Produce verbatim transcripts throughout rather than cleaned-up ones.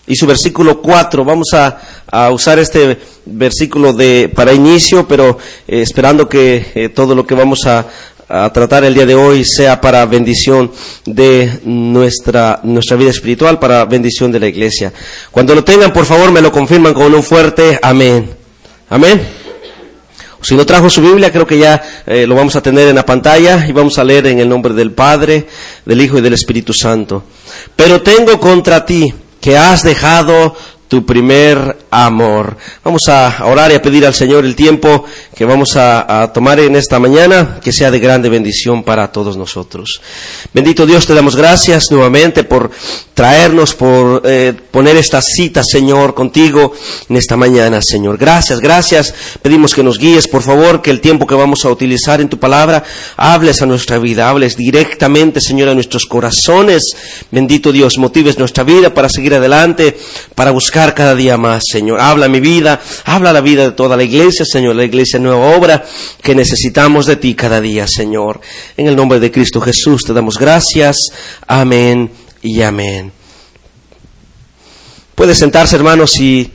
y su versículo cuatro. Vamos a, a usar este versículo de para inicio, pero eh, esperando que eh, todo lo que vamos a, a tratar el día de hoy sea para bendición de nuestra, nuestra vida espiritual, para bendición de la iglesia. Cuando lo tengan, por favor, me lo confirman con un fuerte amén. Amén. Si no trajo su Biblia, creo que ya eh, lo vamos a tener en la pantalla y vamos a leer en el nombre del Padre, del Hijo y del Espíritu Santo. Pero tengo contra ti que has dejado tu primer amor. Vamos a orar y a pedir al Señor el tiempo que vamos a, a tomar en esta mañana, que sea de grande bendición para todos nosotros. Bendito Dios, te damos gracias nuevamente por traernos, por eh, poner esta cita, Señor, contigo en esta mañana, Señor. Gracias, gracias. Pedimos que nos guíes, por favor, que el tiempo que vamos a utilizar en tu palabra, hables a nuestra vida, hables directamente, Señor, a nuestros corazones. Bendito Dios, motives nuestra vida para seguir adelante, para buscar cada día más, Señor. Habla mi vida, habla la vida de toda la iglesia, Señor, la iglesia Nueva Obra, que necesitamos de ti cada día, Señor. En el nombre de Cristo Jesús te damos gracias. Amén y amén. Puede sentarse, hermanos, y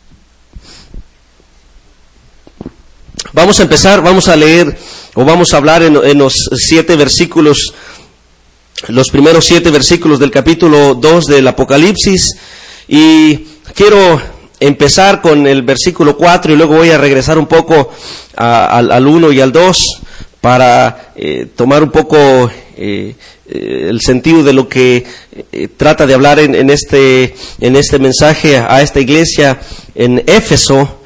vamos a empezar, vamos a leer, o vamos a hablar en, en los siete versículos, los primeros siete versículos del capítulo dos del Apocalipsis, y quiero empezar con el versículo cuatro y luego voy a regresar un poco a, al, al uno y al dos para eh, tomar un poco eh, eh, el sentido de lo que eh, trata de hablar en, en este en este mensaje a esta iglesia en Éfeso.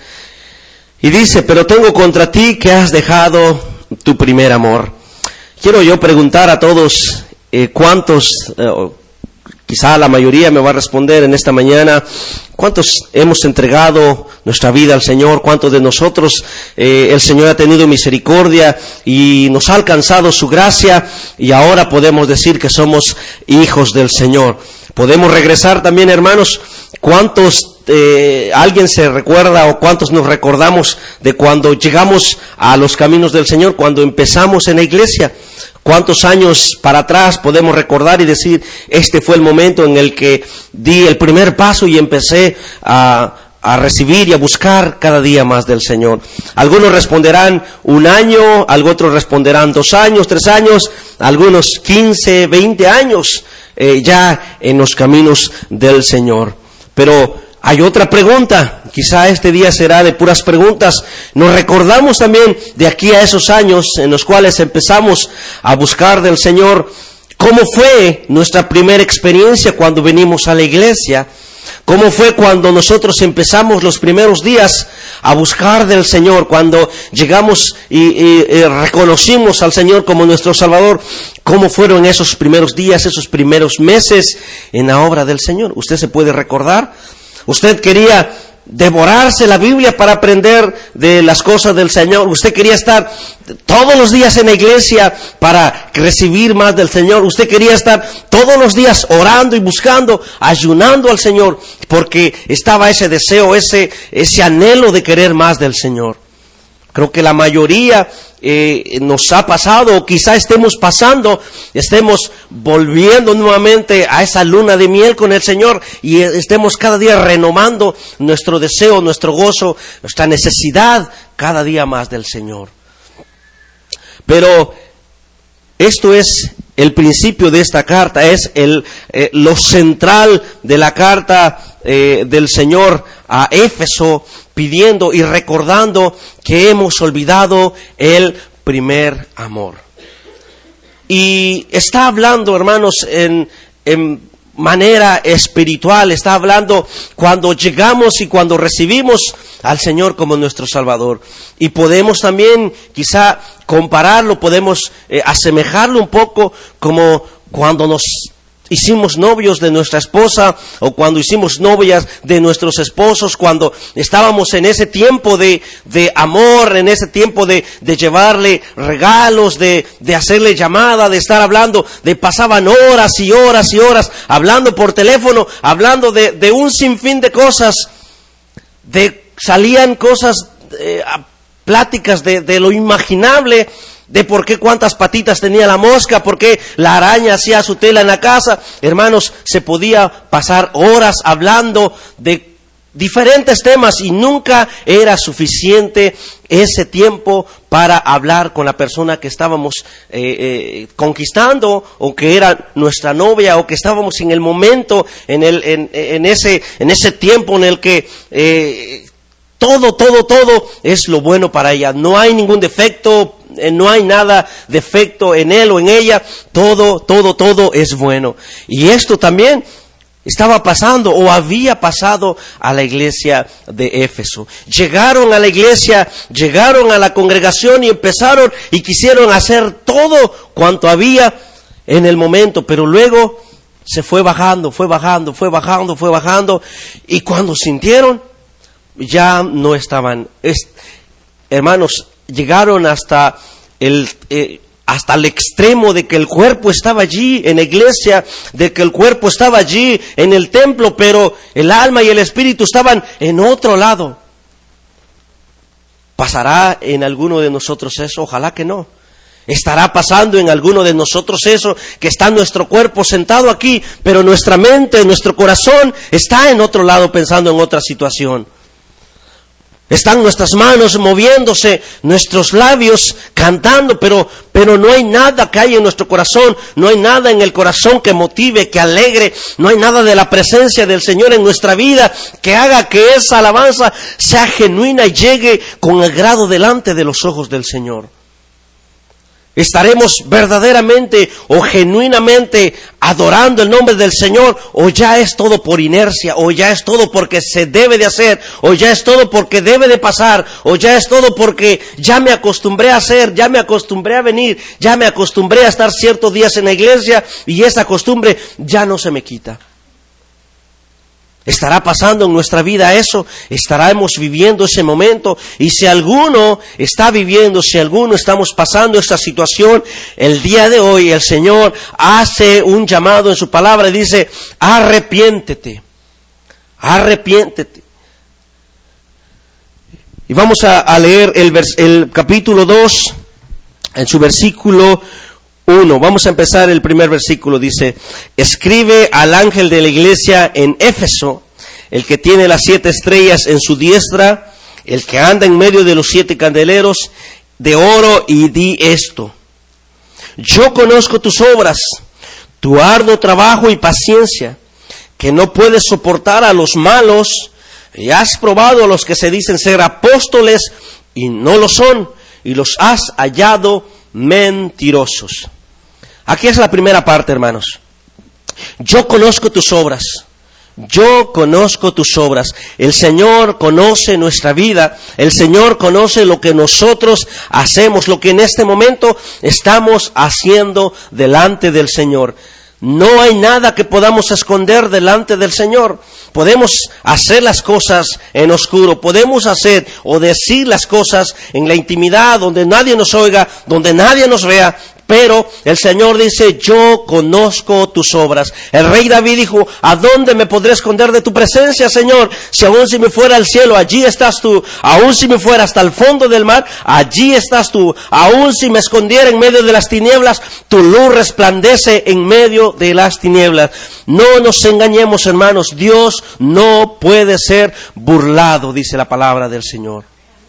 Y dice: pero tengo contra ti que has dejado tu primer amor. Quiero yo preguntar a todos eh, cuántos, eh, quizá la mayoría me va a responder en esta mañana, ¿cuántos hemos entregado nuestra vida al Señor? ¿Cuántos de nosotros eh, el Señor ha tenido misericordia y nos ha alcanzado su gracia y ahora podemos decir que somos hijos del Señor? Podemos regresar también, hermanos, ¿cuántos eh, alguien se recuerda o cuántos nos recordamos de cuando llegamos a los caminos del Señor, cuando empezamos en la iglesia? ¿Cuántos años para atrás podemos recordar y decir, este fue el momento en el que di el primer paso y empecé a, a recibir y a buscar cada día más del Señor? Algunos responderán un año, algunos otros responderán dos años, tres años, algunos quince, veinte años eh, ya en los caminos del Señor. Pero hay otra pregunta, quizá este día será de puras preguntas. Nos recordamos también de aquí a esos años en los cuales empezamos a buscar del Señor, ¿cómo fue nuestra primera experiencia cuando venimos a la iglesia? ¿Cómo fue cuando nosotros empezamos los primeros días a buscar del Señor? Cuando llegamos y, y, y reconocimos al Señor como nuestro Salvador. ¿Cómo fueron esos primeros días, esos primeros meses en la obra del Señor? ¿Usted se puede recordar? Usted quería devorarse la Biblia para aprender de las cosas del Señor. Usted quería estar todos los días en la iglesia para recibir más del Señor. Usted quería estar todos los días orando y buscando, ayunando al Señor, porque estaba ese deseo, ese, ese anhelo de querer más del Señor. Creo que la mayoría eh, nos ha pasado, o quizá estemos pasando, estemos volviendo nuevamente a esa luna de miel con el Señor y estemos cada día renovando nuestro deseo, nuestro gozo, nuestra necesidad cada día más del Señor. Pero esto es el principio de esta carta, es el eh, lo central de la carta eh, del Señor a Éfeso, pidiendo y recordando que hemos olvidado el primer amor. Y está hablando, hermanos, en, en manera espiritual, está hablando cuando llegamos y cuando recibimos al Señor como nuestro Salvador. Y podemos también quizá compararlo, podemos eh, asemejarlo un poco como cuando nos hicimos novios de nuestra esposa o cuando hicimos novias de nuestros esposos, cuando estábamos en ese tiempo de, de amor, en ese tiempo de, de llevarle regalos, de, de hacerle llamada, de estar hablando, de pasaban horas y horas y horas hablando por teléfono, hablando de, de un sinfín de cosas, de salían cosas, eh, pláticas de, de lo imaginable, de por qué cuántas patitas tenía la mosca, por qué la araña hacía su tela en la casa. Hermanos, se podía pasar horas hablando de diferentes temas y nunca era suficiente ese tiempo para hablar con la persona que estábamos eh, eh, conquistando, o que era nuestra novia, o que estábamos en el momento, en el en, en ese en ese tiempo en el que eh, todo todo todo es lo bueno para ella. No hay ningún defecto, eh, no hay nada defecto en él o en ella. Todo todo todo es bueno. Y esto también estaba pasando o había pasado a la iglesia de Éfeso. Llegaron a la iglesia, llegaron a la congregación y empezaron y quisieron hacer todo cuanto había en el momento, pero luego se fue bajando, fue bajando, fue bajando, fue bajando, y cuando sintieron, ya no estaban. Es, hermanos, llegaron hasta el... Eh, hasta el extremo de que el cuerpo estaba allí en la iglesia, de que el cuerpo estaba allí en el templo, pero el alma y el espíritu estaban en otro lado. ¿Pasará en alguno de nosotros eso? Ojalá que no. ¿Estará pasando en alguno de nosotros eso? Que está nuestro cuerpo sentado aquí, pero nuestra mente, nuestro corazón está en otro lado pensando en otra situación. Están nuestras manos moviéndose, nuestros labios cantando, pero, pero no hay nada que hay en nuestro corazón, no hay nada en el corazón que motive, que alegre, no hay nada de la presencia del Señor en nuestra vida que haga que esa alabanza sea genuina y llegue con agrado delante de los ojos del Señor. ¿Estaremos verdaderamente o genuinamente adorando el nombre del Señor, o ya es todo por inercia, o ya es todo porque se debe de hacer, o ya es todo porque debe de pasar, o ya es todo porque ya me acostumbré a hacer, ya me acostumbré a venir, ya me acostumbré a estar ciertos días en la iglesia y esa costumbre ya no se me quita? ¿Estará pasando en nuestra vida eso? ¿Estaremos viviendo ese momento? Y si alguno está viviendo, si alguno estamos pasando esta situación, el día de hoy el Señor hace un llamado en su palabra y dice: arrepiéntete, arrepiéntete. Y vamos a, a leer el, vers, el capítulo dos, en su versículo uno. Vamos a empezar el primer versículo. Dice: escribe al ángel de la iglesia en Éfeso, el que tiene las siete estrellas en su diestra, el que anda en medio de los siete candeleros de oro, y di esto: yo conozco tus obras, tu arduo trabajo y paciencia, que no puedes soportar a los malos, y has probado a los que se dicen ser apóstoles y no lo son, y los has hallado mentirosos. Aquí es la primera parte, hermanos. Yo conozco tus obras. Yo conozco tus obras. El Señor conoce nuestra vida. El Señor conoce lo que nosotros hacemos, lo que en este momento estamos haciendo delante del Señor. No hay nada que podamos esconder delante del Señor. Podemos hacer las cosas en oscuro, podemos hacer o decir las cosas en la intimidad, donde nadie nos oiga, donde nadie nos vea, pero el Señor dice: yo conozco tus obras. El rey David dijo: ¿a dónde me podré esconder de tu presencia, Señor? Si aún si me fuera al cielo, allí estás tú. Aún si me fuera hasta el fondo del mar, allí estás tú. Aún si me escondiera en medio de las tinieblas, tu luz resplandece en medio de las tinieblas. No nos engañemos, hermanos. Dios no puede ser burlado, dice la palabra del Señor.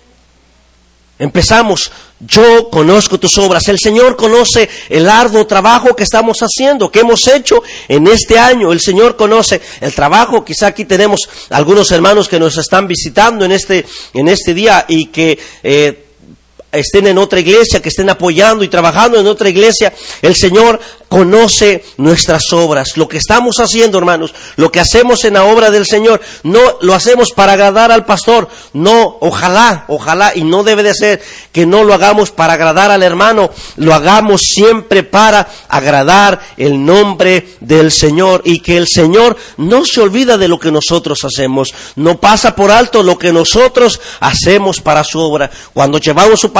Empezamos: yo conozco tus obras. El Señor conoce el arduo trabajo que estamos haciendo, que hemos hecho en este año. El Señor conoce el trabajo. Quizá aquí tenemos algunos hermanos que nos están visitando en este, en este día y que eh, estén en otra iglesia, que estén apoyando y trabajando en otra iglesia. El Señor conoce nuestras obras, lo que estamos haciendo, hermanos, lo que hacemos en la obra del Señor. No lo hacemos para agradar al pastor, no, ojalá, ojalá, y no debe de ser que no lo hagamos para agradar al hermano, lo hagamos siempre para agradar el nombre del Señor, y que el Señor no se olvida de lo que nosotros hacemos, no pasa por alto lo que nosotros hacemos para su obra. Cuando llevamos su palabra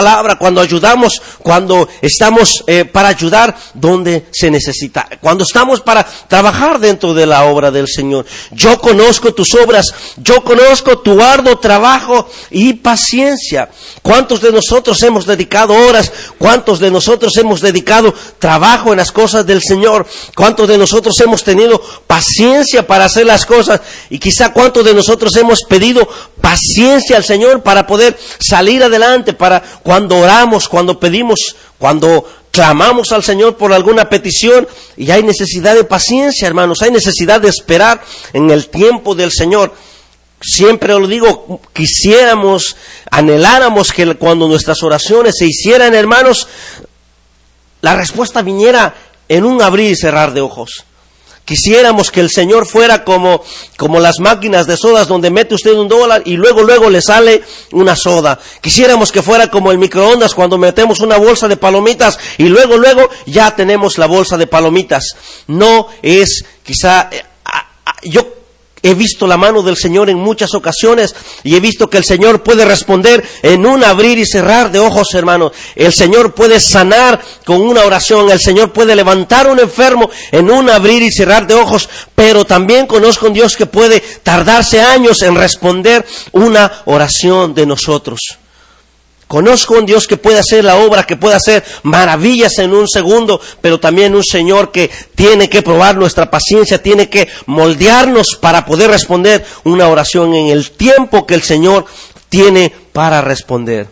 palabra, cuando ayudamos, cuando estamos eh, para ayudar donde se necesita, cuando estamos para trabajar dentro de la obra del Señor. Yo conozco tus obras, yo conozco tu arduo trabajo y paciencia. ¿Cuántos de nosotros hemos dedicado horas? ¿Cuántos de nosotros hemos dedicado trabajo en las cosas del Señor? ¿Cuántos de nosotros hemos tenido paciencia para hacer las cosas? Y quizá cuántos de nosotros hemos pedido paciencia al Señor para poder salir adelante, para cuando oramos, cuando pedimos, cuando clamamos al Señor por alguna petición, y hay necesidad de paciencia, hermanos, hay necesidad de esperar en el tiempo del Señor. Siempre lo digo, quisiéramos, anheláramos que cuando nuestras oraciones se hicieran, hermanos, la respuesta viniera en un abrir y cerrar de ojos. Quisiéramos que el Señor fuera como, como las máquinas de sodas donde mete usted un dólar y luego luego le sale una soda. Quisiéramos que fuera como el microondas cuando metemos una bolsa de palomitas y luego luego ya tenemos la bolsa de palomitas. No es quizá, eh, yo he visto la mano del Señor en muchas ocasiones y he visto que el Señor puede responder en un abrir y cerrar de ojos, hermanos. El Señor puede sanar con una oración, el Señor puede levantar a un enfermo en un abrir y cerrar de ojos, pero también conozco a un Dios que puede tardarse años en responder una oración de nosotros. Conozco a un Dios que puede hacer la obra, que puede hacer maravillas en un segundo, pero también un Señor que tiene que probar nuestra paciencia, tiene que moldearnos para poder responder una oración en el tiempo que el Señor tiene para responder.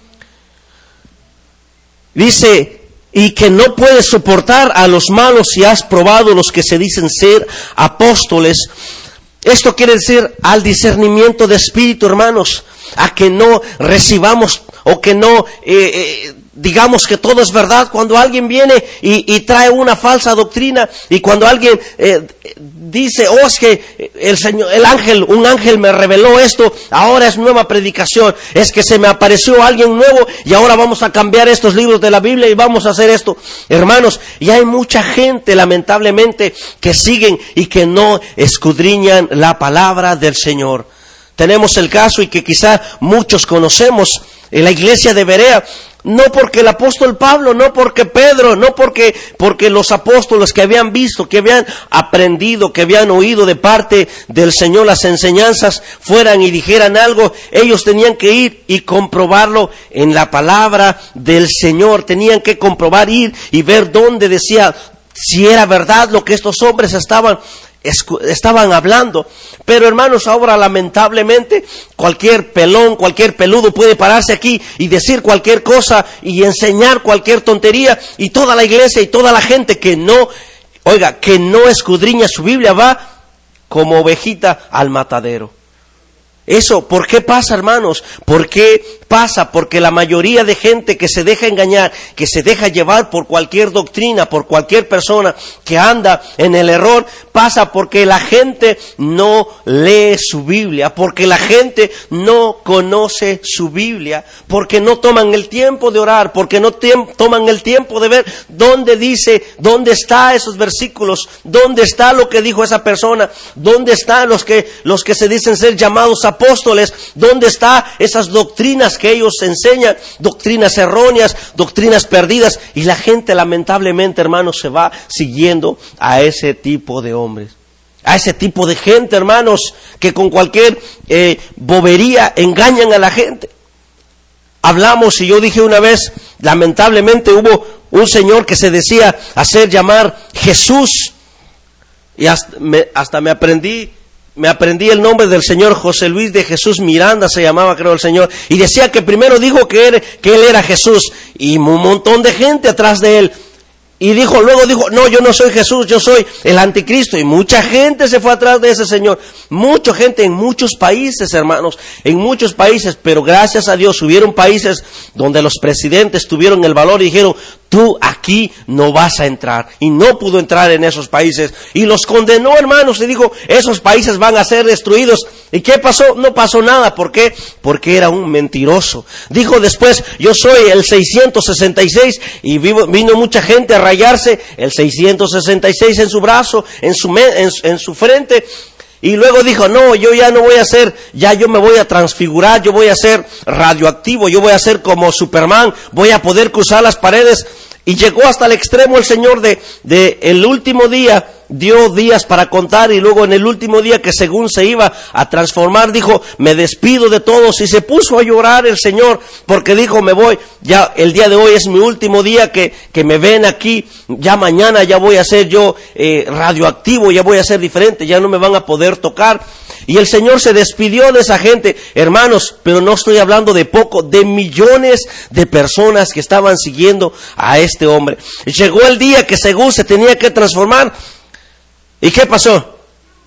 Dice, y que no puedes soportar a los malos si has probado los que se dicen ser apóstoles. Esto quiere decir al discernimiento de espíritu, hermanos, a que no recibamos o que no eh, eh, digamos que todo es verdad. Cuando alguien viene y, y trae una falsa doctrina, y cuando alguien eh, dice, oh, es que el Señor, el ángel, un ángel me reveló esto, ahora es nueva predicación, es que se me apareció alguien nuevo y ahora vamos a cambiar estos libros de la Biblia y vamos a hacer esto. Hermanos, y hay mucha gente, lamentablemente, que siguen y que no escudriñan la palabra del Señor. Tenemos el caso, y que quizá muchos conocemos, en la iglesia de Berea, no porque el apóstol Pablo, no porque Pedro, no porque, porque los apóstoles que habían visto, que habían aprendido, que habían oído de parte del Señor las enseñanzas, fueran y dijeran algo. Ellos tenían que ir y comprobarlo en la palabra del Señor. Tenían que comprobar, ir y ver dónde decía si era verdad lo que estos hombres estaban estaban hablando. Pero hermanos, ahora lamentablemente cualquier pelón, cualquier peludo puede pararse aquí y decir cualquier cosa y enseñar cualquier tontería, y toda la iglesia y toda la gente que no, oiga, que no escudriña su Biblia va como ovejita al matadero. Eso, ¿por qué pasa, hermanos? ¿Por qué pasa? Porque la mayoría de gente que se deja engañar, que se deja llevar por cualquier doctrina, por cualquier persona que anda en el error, pasa porque la gente no lee su Biblia, porque la gente no conoce su Biblia, porque no toman el tiempo de orar, porque no tem- toman el tiempo de ver dónde dice, dónde está esos versículos, dónde está lo que dijo esa persona, dónde están los que, los que se dicen ser llamados a apóstoles, dónde están esas doctrinas que ellos enseñan, doctrinas erróneas, doctrinas perdidas, y la gente lamentablemente, hermanos, se va siguiendo a ese tipo de hombres, a ese tipo de gente, hermanos, que con cualquier eh, bobería engañan a la gente. Hablamos, y yo dije una vez, lamentablemente hubo un señor que se decía hacer llamar Jesús, y hasta me, hasta me aprendí Me aprendí el nombre del señor José Luis de Jesús Miranda, se llamaba, creo, el señor. Y decía que primero dijo que, era, que él era Jesús, y un montón de gente atrás de él. Y dijo, luego dijo, no, yo no soy Jesús, yo soy el anticristo. Y mucha gente se fue atrás de ese señor. Mucha gente en muchos países, hermanos, en muchos países. Pero gracias a Dios hubieron países donde los presidentes tuvieron el valor y dijeron, tú aquí no vas a entrar. Y no pudo entrar en esos países. Y los condenó, hermanos, y dijo, esos países van a ser destruidos. ¿Y qué pasó? No pasó nada. ¿Por qué? Porque era un mentiroso. Dijo después, yo soy el seiscientos sesenta y seis, y vivo, vino mucha gente a rayarse el seiscientos sesenta y seis en su brazo, en su, en, en su frente, Y luego dijo, no, yo ya no voy a ser, ya yo me voy a transfigurar, yo voy a ser radioactivo, yo voy a ser como Superman, voy a poder cruzar las paredes. Y llegó hasta el extremo el Señor de, de el último día, dio días para contar, y luego en el último día que según se iba a transformar, dijo, me despido de todos, y se puso a llorar el Señor, porque dijo, me voy, ya el día de hoy es mi último día que, que me ven aquí, ya mañana ya voy a ser yo eh, radioactivo, ya voy a ser diferente, ya no me van a poder tocar. Y el Señor se despidió de esa gente, hermanos, pero no estoy hablando de poco, de millones de personas que estaban siguiendo a este hombre. Y llegó el día que según se tenía que transformar. ¿Y qué pasó?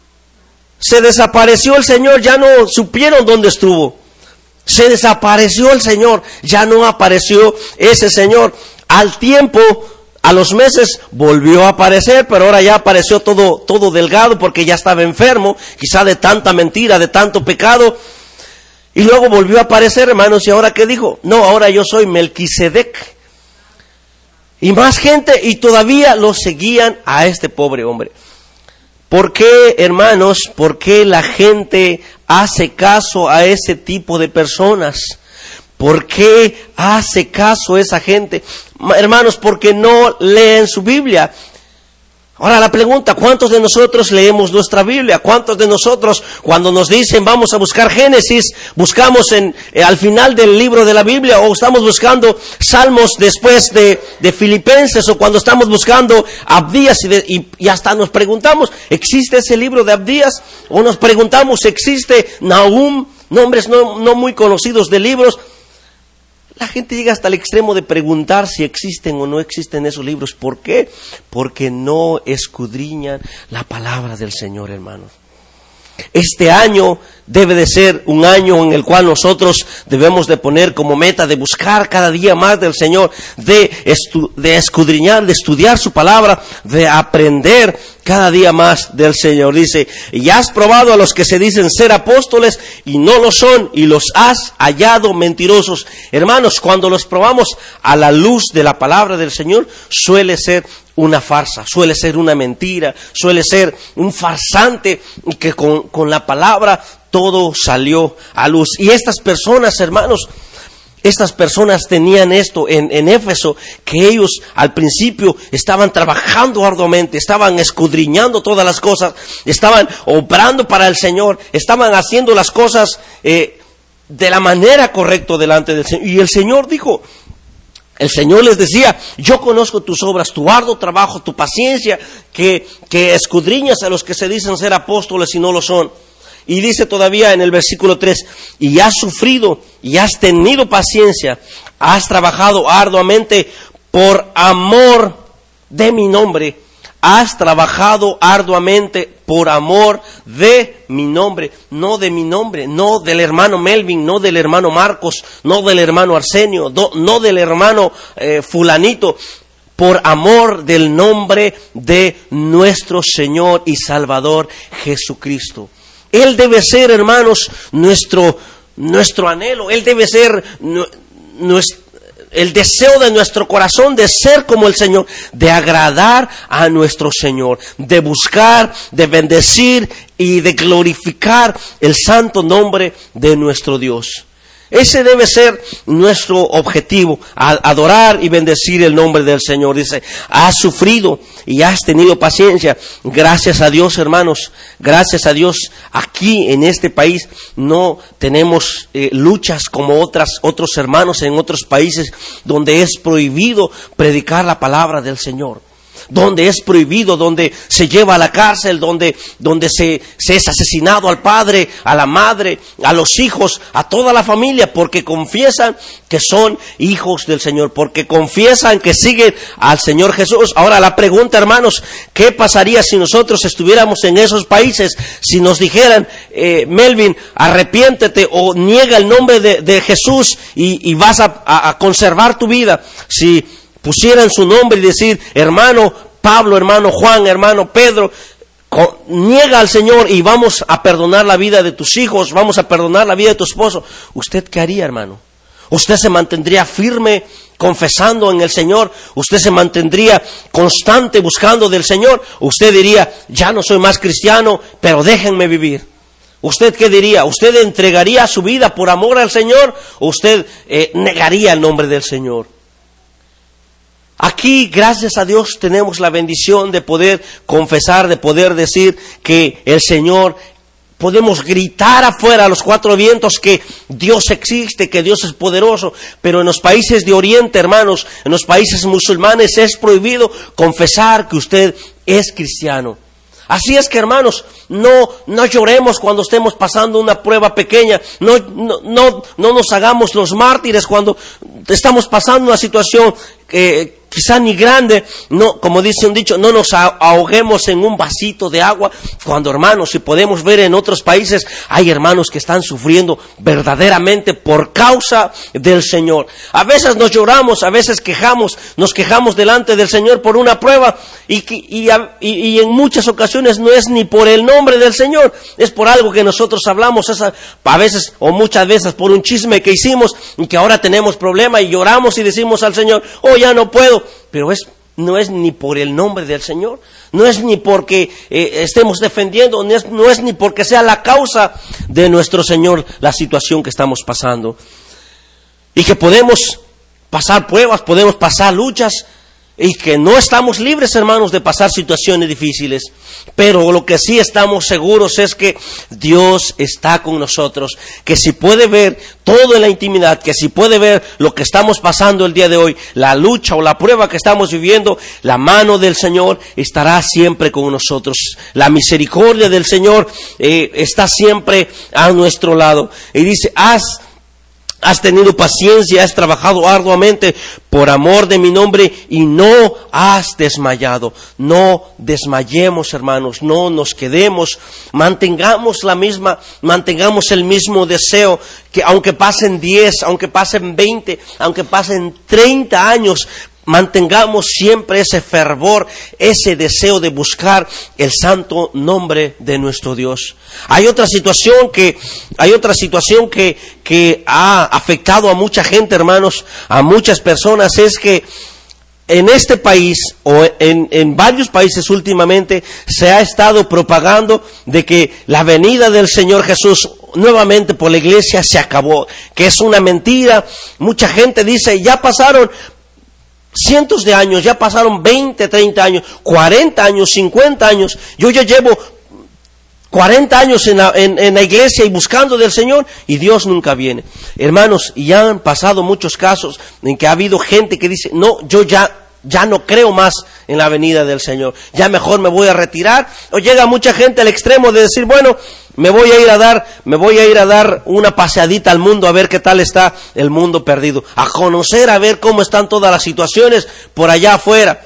Se desapareció el Señor, ya no supieron dónde estuvo. Se desapareció el Señor, ya no apareció ese Señor. Al tiempo, a los meses volvió a aparecer, pero ahora ya apareció todo, todo delgado porque ya estaba enfermo, quizá de tanta mentira, de tanto pecado. Y luego volvió a aparecer, hermanos, ¿y ahora qué dijo? No, ahora yo soy Melquisedec. Y más gente, y todavía lo seguían a este pobre hombre. ¿Por qué, hermanos? ¿Por qué la gente hace caso a ese tipo de personas? ¿Por qué hace caso a esa gente? Hermanos, porque no leen su Biblia. Ahora la pregunta, ¿cuántos de nosotros leemos nuestra Biblia? ¿Cuántos de nosotros, cuando nos dicen vamos a buscar Génesis, buscamos en eh, al final del libro de la Biblia, o estamos buscando Salmos después de, de Filipenses, o cuando estamos buscando Abdías y, de, y, y hasta nos preguntamos, ¿existe ese libro de Abdías? O nos preguntamos, ¿existe Nahum? Nombres no, no muy conocidos de libros. La gente llega hasta el extremo de preguntar si existen o no existen esos libros. ¿Por qué? Porque no escudriñan la palabra del Señor, hermanos. Este año debe de ser un año en el cual nosotros debemos de poner como meta de buscar cada día más del Señor, de, estu- de escudriñar, de estudiar su palabra, de aprender cada día más del Señor. Dice, y has probado a los que se dicen ser apóstoles y no lo son, y los has hallado mentirosos. Hermanos, cuando los probamos a la luz de la palabra del Señor, suele ser una farsa, suele ser una mentira, suele ser un farsante que con, con la palabra todo salió a luz. Y estas personas, hermanos, estas personas tenían esto en, en Éfeso, que ellos al principio estaban trabajando arduamente, estaban escudriñando todas las cosas, estaban obrando para el Señor, estaban haciendo las cosas eh, de la manera correcta delante del Señor. Y el Señor dijo, el Señor les decía, yo conozco tus obras, tu arduo trabajo, tu paciencia, que, que escudriñas a los que se dicen ser apóstoles y no lo son. Y dice todavía en el versículo tres, y has sufrido y has tenido paciencia, has trabajado arduamente por amor de mi nombre, has trabajado arduamente por amor de mi nombre, no de mi nombre, no del hermano Melvin, no del hermano Marcos, no del hermano Arsenio, no, no del hermano eh, fulanito, por amor del nombre de nuestro Señor y Salvador Jesucristo. Él debe ser, hermanos, nuestro, nuestro anhelo. Él debe ser nuestro, el deseo de nuestro corazón de ser como el Señor, de agradar a nuestro Señor, de buscar, de bendecir y de glorificar el santo nombre de nuestro Dios. Ese debe ser nuestro objetivo, adorar y bendecir el nombre del Señor. Dice, has sufrido y has tenido paciencia. Gracias a Dios, hermanos, gracias a Dios, aquí en este país no tenemos eh, luchas como otras, otros hermanos en otros países donde es prohibido predicar la palabra del Señor. Donde es prohibido, donde se lleva a la cárcel, donde, donde se, se es asesinado al padre, a la madre, a los hijos, a toda la familia, porque confiesan que son hijos del Señor, porque confiesan que siguen al Señor Jesús. Ahora la pregunta, hermanos, ¿qué pasaría si nosotros estuviéramos en esos países? Si nos dijeran, eh, Melvin, arrepiéntete o niega el nombre de, de Jesús y, y vas a, a, a conservar tu vida. Si pusieran su nombre y decir, hermano Pablo, hermano Juan, hermano Pedro, niega al Señor y vamos a perdonar la vida de tus hijos, vamos a perdonar la vida de tu esposo. ¿Usted qué haría, hermano? Usted se mantendría firme confesando en el Señor. Usted se mantendría constante buscando del Señor. Usted diría, ya no soy más cristiano, pero déjenme vivir. ¿Usted qué diría? ¿Usted entregaría su vida por amor al Señor? ¿O usted eh, negaría el nombre del Señor? Aquí, gracias a Dios, tenemos la bendición de poder confesar, de poder decir que el Señor, podemos gritar afuera a los cuatro vientos que Dios existe, que Dios es poderoso. Pero en los países de Oriente, hermanos, en los países musulmanes es prohibido confesar que usted es cristiano. Así es que, hermanos, no, no lloremos cuando estemos pasando una prueba pequeña. No, no, no, no nos hagamos los mártires cuando estamos pasando una situación que quizá ni grande. No, como dice un dicho, no nos ahoguemos en un vasito de agua. Cuando, hermanos, si podemos ver en otros países, hay hermanos que están sufriendo verdaderamente por causa del Señor. A veces nos lloramos, a veces quejamos, nos quejamos delante del Señor por una prueba y, y, y, y en muchas ocasiones no es ni por el nombre del Señor, es por algo que nosotros hablamos, esa, a veces o muchas veces por un chisme que hicimos y que ahora tenemos problema y lloramos y decimos al Señor, oh, ya no puedo. Pero es, no es ni por el nombre del Señor, no es ni porque eh, estemos defendiendo, no es, no es ni porque sea la causa de nuestro Señor la situación que estamos pasando. Y que podemos pasar pruebas, podemos pasar luchas, y que no estamos libres, hermanos, de pasar situaciones difíciles. Pero lo que sí estamos seguros es que Dios está con nosotros, que si puede ver todo en la intimidad, que si puede ver lo que estamos pasando el día de hoy, la lucha o la prueba que estamos viviendo, la mano del Señor estará siempre con nosotros. La misericordia del Señor eh, está siempre a nuestro lado. Y dice, haz Has tenido paciencia, has trabajado arduamente por amor de mi nombre y no has desmayado. No desmayemos, hermanos, no nos quedemos. Mantengamos la misma, mantengamos el mismo deseo, que aunque pasen diez, aunque pasen veinte, aunque pasen treinta años, mantengamos siempre ese fervor, ese deseo de buscar el santo nombre de nuestro Dios. Hay otra situación que, hay otra situación que, que ha afectado a mucha gente, hermanos, a muchas personas, es que en este país, o en, en varios países últimamente, se ha estado propagando de que la venida del Señor Jesús nuevamente por la iglesia se acabó, que es una mentira. Mucha gente dice, ya pasaron cientos de años, ya pasaron veinte, treinta años, cuarenta años, cincuenta años, yo ya llevo cuarenta años en la, en, en la iglesia y buscando del Señor y Dios nunca viene. Hermanos, y ya han pasado muchos casos en que ha habido gente que dice, no, yo ya, ya no creo más en la venida del Señor, ya mejor me voy a retirar. O llega mucha gente al extremo de decir, bueno, me voy a ir a dar, me voy a ir a dar una paseadita al mundo a ver qué tal está el mundo perdido, a conocer, a ver cómo están todas las situaciones por allá afuera.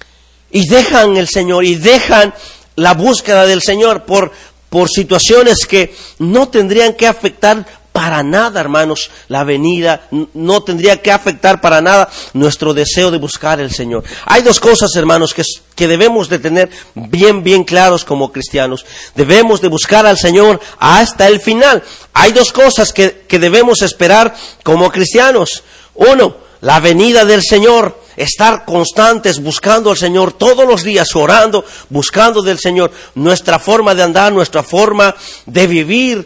Y dejan el Señor, y dejan la búsqueda del Señor por, por situaciones que no tendrían que afectar para nada, hermanos, la venida, no tendría que afectar para nada nuestro deseo de buscar el Señor. Hay dos cosas, hermanos, que, que debemos de tener bien, bien claros como cristianos. Debemos de buscar al Señor hasta el final. Hay dos cosas que, que debemos esperar como cristianos. Uno, la venida del Señor. Estar constantes buscando al Señor todos los días, orando, buscando del Señor. Nuestra forma de andar, nuestra forma de vivir,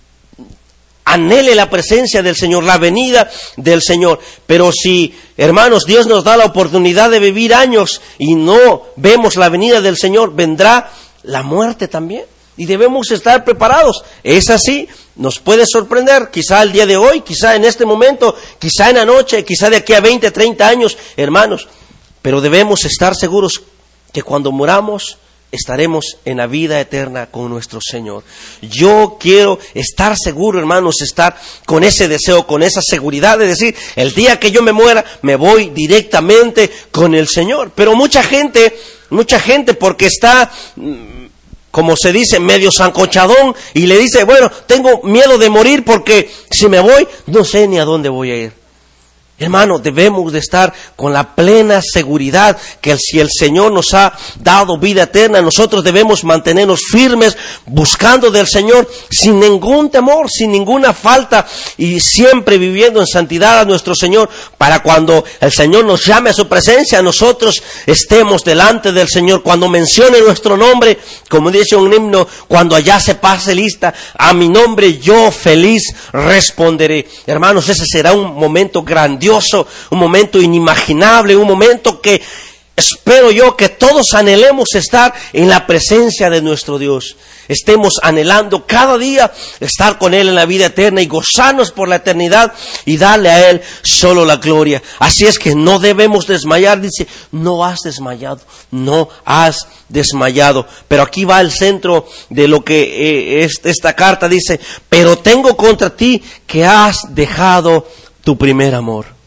anhele la presencia del Señor, la venida del Señor. Pero si, hermanos, Dios nos da la oportunidad de vivir años y no vemos la venida del Señor, vendrá la muerte también. Y debemos estar preparados. Es así, nos puede sorprender, quizá el día de hoy, quizá en este momento, quizá en la noche, quizá de aquí a veinte, treinta años, hermanos. Pero debemos estar seguros que cuando muramos, estaremos en la vida eterna con nuestro Señor. Yo quiero estar seguro, hermanos, estar con ese deseo, con esa seguridad de decir, el día que yo me muera, me voy directamente con el Señor. Pero mucha gente, mucha gente porque está, como se dice, medio sancochadón, y le dice, bueno, tengo miedo de morir porque si me voy, no sé ni a dónde voy a ir. Hermano, debemos de estar con la plena seguridad que si el Señor nos ha dado vida eterna, nosotros debemos mantenernos firmes, buscando del Señor, sin ningún temor, sin ninguna falta, y siempre viviendo en santidad a nuestro Señor, para cuando el Señor nos llame a su presencia, nosotros estemos delante del Señor. Cuando mencione nuestro nombre, como dice un himno, cuando allá se pase lista, a mi nombre yo feliz responderé. Hermanos, ese será un momento grandioso, un momento inimaginable, un momento que espero yo que todos anhelemos estar en la presencia de nuestro Dios. Estemos anhelando cada día estar con Él en la vida eterna y gozarnos por la eternidad y darle a Él solo la gloria. Así es que no debemos desmayar. Dice, no has desmayado, no has desmayado. Pero aquí va el centro de lo que eh, es, esta carta dice, pero tengo contra ti que has dejado tu primer amor.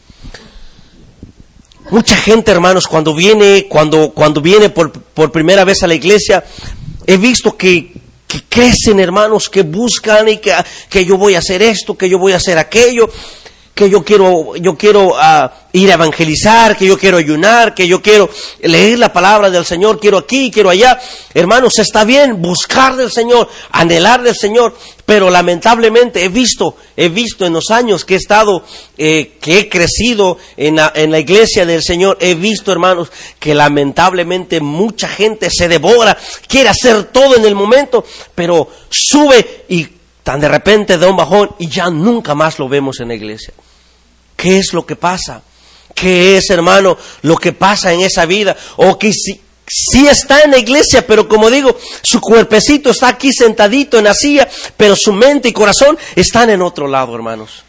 Mucha gente, hermanos, cuando viene, cuando, cuando viene por, por primera vez a la iglesia, he visto que, que crecen, hermanos, que buscan y que, que yo voy a hacer esto, que yo voy a hacer aquello, que yo quiero, yo quiero uh, ir a evangelizar, que yo quiero ayunar, que yo quiero leer la palabra del Señor, quiero aquí, quiero allá. Hermanos, está bien buscar del Señor, anhelar del Señor, pero lamentablemente he visto, he visto en los años que he estado, eh, que he crecido en la, en la iglesia del Señor, he visto, hermanos, que lamentablemente mucha gente se devora, quiere hacer todo en el momento, pero sube y tan de repente da un bajón y ya nunca más lo vemos en la iglesia. ¿Qué es lo que pasa? ¿Qué es, hermano, lo que pasa en esa vida? O que si, si está en la iglesia, pero como digo, su cuerpecito está aquí sentadito en la silla, pero su mente y corazón están en otro lado, hermanos.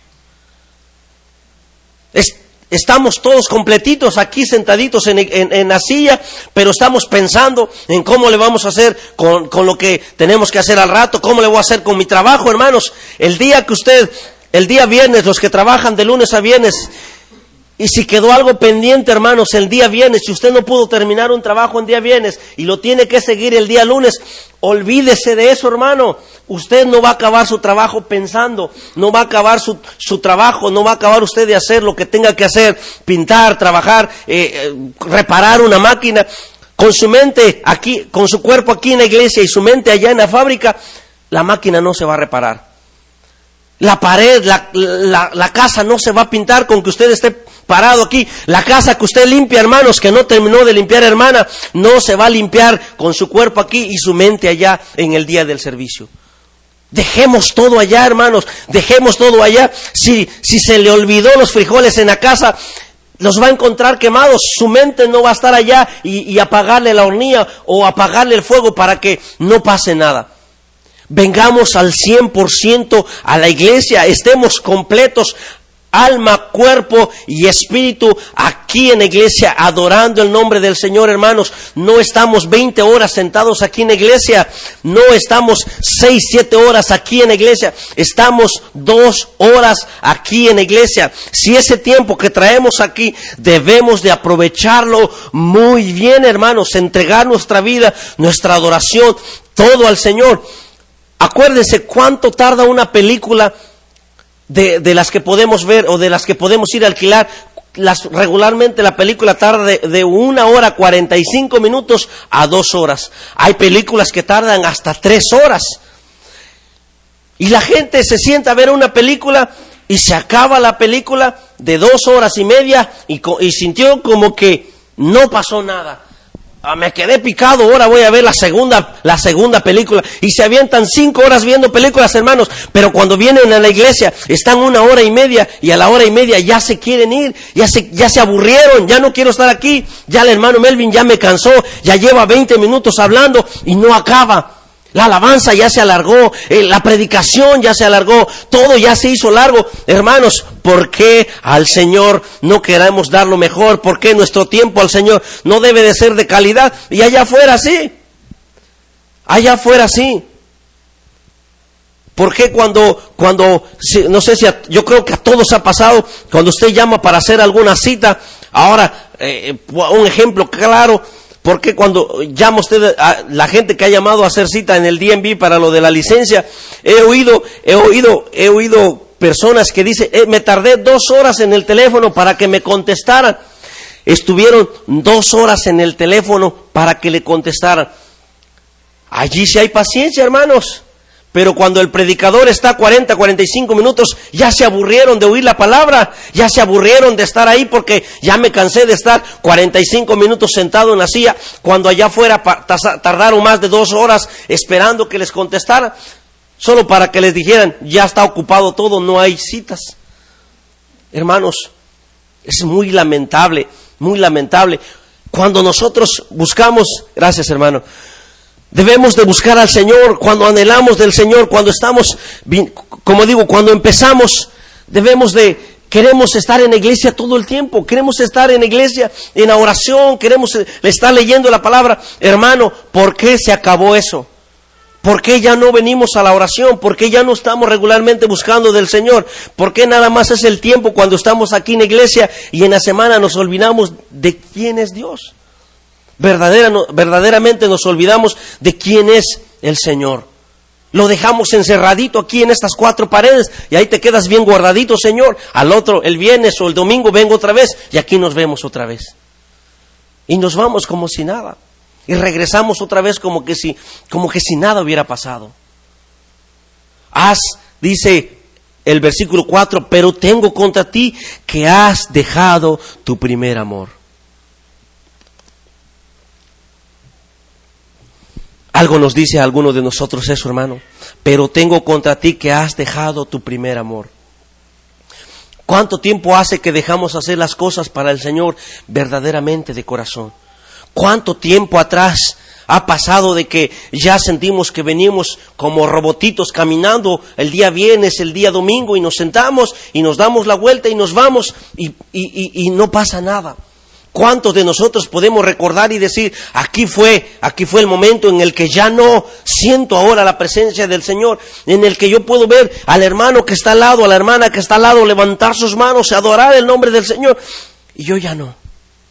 Es, Estamos todos completitos aquí sentaditos en, en, en la silla, pero estamos pensando en cómo le vamos a hacer con, con lo que tenemos que hacer al rato, cómo le voy a hacer con mi trabajo, hermanos. El día que usted, el día viernes, los que trabajan de lunes a viernes, y si quedó algo pendiente, hermanos, el día viernes, si usted no pudo terminar un trabajo en día viernes y lo tiene que seguir el día lunes, olvídese de eso, hermano. Usted no va a acabar su trabajo pensando, no va a acabar su, su trabajo, no va a acabar usted de hacer lo que tenga que hacer, pintar, trabajar, eh, eh, reparar una máquina. Con su mente aquí, con su cuerpo aquí en la iglesia y su mente allá en la fábrica, la máquina no se va a reparar. La pared, la, la, la casa no se va a pintar con que usted esté parado aquí. La casa que usted limpia, hermanos, que no terminó de limpiar, hermana, no se va a limpiar con su cuerpo aquí y su mente allá en el día del servicio. Dejemos todo allá, hermanos, dejemos todo allá. Si, si se le olvidó los frijoles en la casa, los va a encontrar quemados. Su mente no va a estar allá y, y apagarle la hornilla o apagarle el fuego para que no pase nada. Vengamos al cien por ciento a la iglesia, estemos completos, alma, cuerpo y espíritu aquí en la iglesia, adorando el nombre del Señor, hermanos. No estamos veinte horas sentados aquí en la iglesia, no estamos seis, siete horas aquí en la iglesia, estamos dos horas aquí en la iglesia. Si ese tiempo que traemos aquí debemos de aprovecharlo muy bien, hermanos, entregar nuestra vida, nuestra adoración, todo al Señor. Acuérdense cuánto tarda una película de, de las que podemos ver o de las que podemos ir a alquilar. Las, regularmente la película tarda de, de una hora cuarenta y cinco minutos a dos horas. Hay películas que tardan hasta tres horas. Y la gente se sienta a ver una película y se acaba la película de dos horas y media y, y sintió como que no pasó nada. Ah, me quedé picado, ahora voy a ver la segunda, la segunda película. Y se avientan cinco horas viendo películas, hermanos. Pero cuando vienen a la iglesia, están una hora y media, y a la hora y media ya se quieren ir, ya se, ya se aburrieron, ya no quiero estar aquí. Ya el hermano Melvin ya me cansó, ya lleva veinte minutos hablando y no acaba. La alabanza ya se alargó, eh, la predicación ya se alargó, todo ya se hizo largo. Hermanos, ¿por qué al Señor no queremos dar lo mejor? ¿Por qué nuestro tiempo al Señor no debe de ser de calidad? Y allá afuera sí, allá afuera sí. ¿Por qué cuando, cuando, no sé si, a, yo creo que a todos ha pasado, cuando usted llama para hacer alguna cita, ahora, eh, un ejemplo claro, porque cuando llama usted a la gente que ha llamado a hacer cita en el D M V para lo de la licencia, he oído, he oído, he oído personas que dicen, eh, me tardé dos horas en el teléfono para que me contestaran. Estuvieron dos horas en el teléfono para que le contestaran. Allí sí hay paciencia, hermanos. Pero cuando el predicador está cuarenta, cuarenta y cinco minutos, ya se aburrieron de oír la palabra, ya se aburrieron de estar ahí porque ya me cansé de estar cuarenta y cinco minutos sentado en la silla, cuando allá afuera tardaron más de dos horas esperando que les contestara, solo para que les dijeran, ya está ocupado todo, no hay citas. Hermanos, es muy lamentable, muy lamentable. Cuando nosotros buscamos, gracias hermano, debemos de buscar al Señor, cuando anhelamos del Señor, cuando estamos, como digo, cuando empezamos, debemos de, queremos estar en la iglesia todo el tiempo, queremos estar en la iglesia, en la oración, queremos estar leyendo la palabra. Hermano, ¿por qué se acabó eso? ¿Por qué ya no venimos a la oración? ¿Por qué ya no estamos regularmente buscando del Señor? ¿Por qué nada más es el tiempo cuando estamos aquí en la iglesia y en la semana nos olvidamos de quién es Dios? Verdadera, verdaderamente nos olvidamos de quién es el Señor. Lo dejamos encerradito aquí en estas cuatro paredes y ahí te quedas bien guardadito, Señor. Al otro, el viernes o el domingo vengo otra vez y aquí nos vemos otra vez. Y nos vamos como si nada. Y regresamos otra vez como que si, como que si nada hubiera pasado. Has, dice el versículo cuatro, pero tengo contra ti que has dejado tu primer amor. Algo nos dice a alguno de nosotros eso, hermano. Pero tengo contra ti que has dejado tu primer amor. ¿Cuánto tiempo hace que dejamos hacer las cosas para el Señor verdaderamente de corazón? ¿Cuánto tiempo atrás ha pasado de que ya sentimos que venimos como robotitos caminando el día viernes, el día domingo y nos sentamos y nos damos la vuelta y nos vamos y, y, y, y no pasa nada? ¿Cuántos de nosotros podemos recordar y decir, aquí fue, aquí fue el momento en el que ya no siento ahora la presencia del Señor, en el que yo puedo ver al hermano que está al lado, a la hermana que está al lado, levantar sus manos y adorar el nombre del Señor, y yo ya no?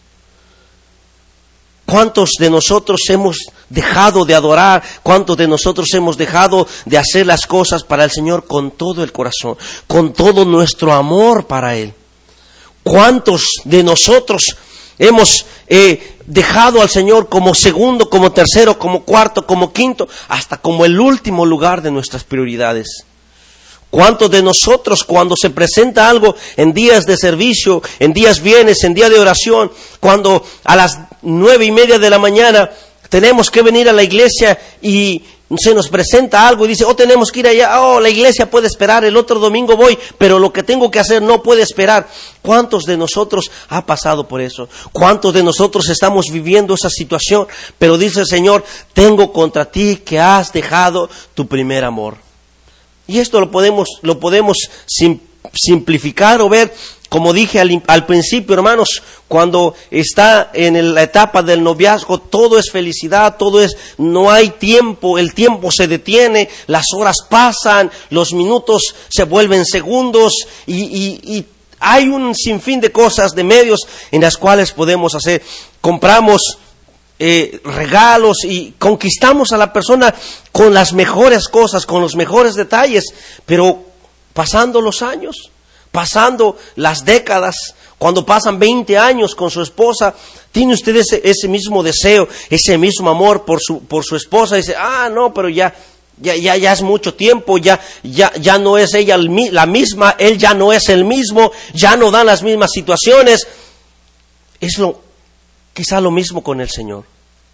¿Cuántos de nosotros hemos dejado de adorar? ¿Cuántos de nosotros hemos dejado de hacer las cosas para el Señor con todo el corazón, con todo nuestro amor para Él? ¿Cuántos de nosotros hemos eh, dejado al Señor como segundo, como tercero, como cuarto, como quinto, hasta como el último lugar de nuestras prioridades? ¿Cuántos de nosotros cuando se presenta algo en días de servicio, en días viernes, en día de oración, cuando a las nueve y media de la mañana tenemos que venir a la iglesia y se nos presenta algo y dice, oh, tenemos que ir allá, oh, la iglesia puede esperar, el otro domingo voy, pero lo que tengo que hacer no puede esperar? ¿Cuántos de nosotros ha pasado por eso? ¿Cuántos de nosotros estamos viviendo esa situación? Pero dice el Señor, tengo contra ti que has dejado tu primer amor. Y esto lo podemos, lo podemos sim, simplificar o ver, como dije al, al principio, hermanos, cuando está en la etapa del noviazgo, todo es felicidad, todo es, no hay tiempo, el tiempo se detiene, las horas pasan, los minutos se vuelven segundos y, y, y hay un sinfín de cosas, de medios en las cuales podemos hacer. Compramos Eh, regalos y conquistamos a la persona con las mejores cosas, con los mejores detalles, pero pasando los años, pasando las décadas, cuando pasan veinte años con su esposa, tiene usted ese, ese mismo deseo, ese mismo amor por su, por su esposa, y dice, ah, no, pero ya, ya, ya, ya es mucho tiempo, ya, ya, ya no es ella la misma, él ya no es el mismo, ya no dan las mismas situaciones. Es lo, quizá lo mismo con el Señor.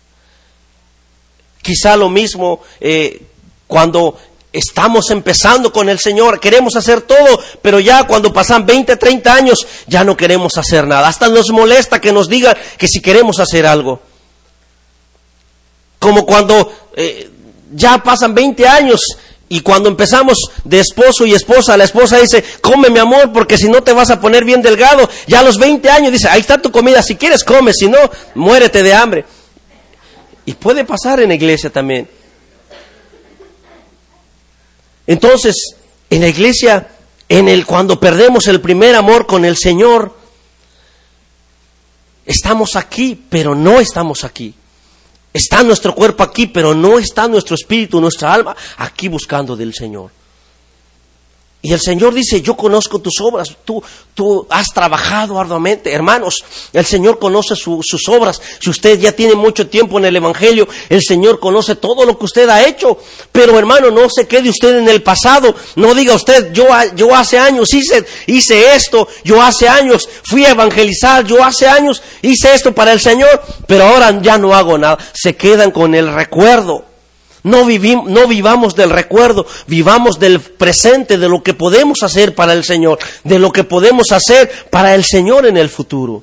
Quizá lo mismo eh, cuando estamos empezando con el Señor, queremos hacer todo, pero ya cuando pasan veinte, treinta años, ya no queremos hacer nada. Hasta nos molesta que nos digan que si queremos hacer algo. Como cuando eh, ya pasan veinte años y cuando empezamos de esposo y esposa, la esposa dice, come mi amor, porque si no te vas a poner bien delgado. Ya a los veinte años dice, ahí está tu comida, si quieres come, si no, muérete de hambre. Y puede pasar en la iglesia también. Entonces, en la iglesia, en el cuando perdemos el primer amor con el Señor, estamos aquí, pero no estamos aquí. Está nuestro cuerpo aquí, pero no está nuestro espíritu, nuestra alma aquí buscando del Señor. Y el Señor dice, yo conozco tus obras, tú, tú has trabajado arduamente. Hermanos, el Señor conoce su, sus obras. Si usted ya tiene mucho tiempo en el Evangelio, el Señor conoce todo lo que usted ha hecho. Pero hermano, no se quede usted en el pasado. No diga usted, yo, yo hace años hice, hice esto, yo hace años fui a evangelizar, yo hace años hice esto para el Señor, pero ahora ya no hago nada. Se quedan con el recuerdo. No, vivim, no vivamos del recuerdo, vivamos del presente, de lo que podemos hacer para el Señor, de lo que podemos hacer para el Señor en el futuro.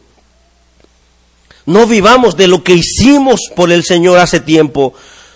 No vivamos de lo que hicimos por el Señor hace tiempo.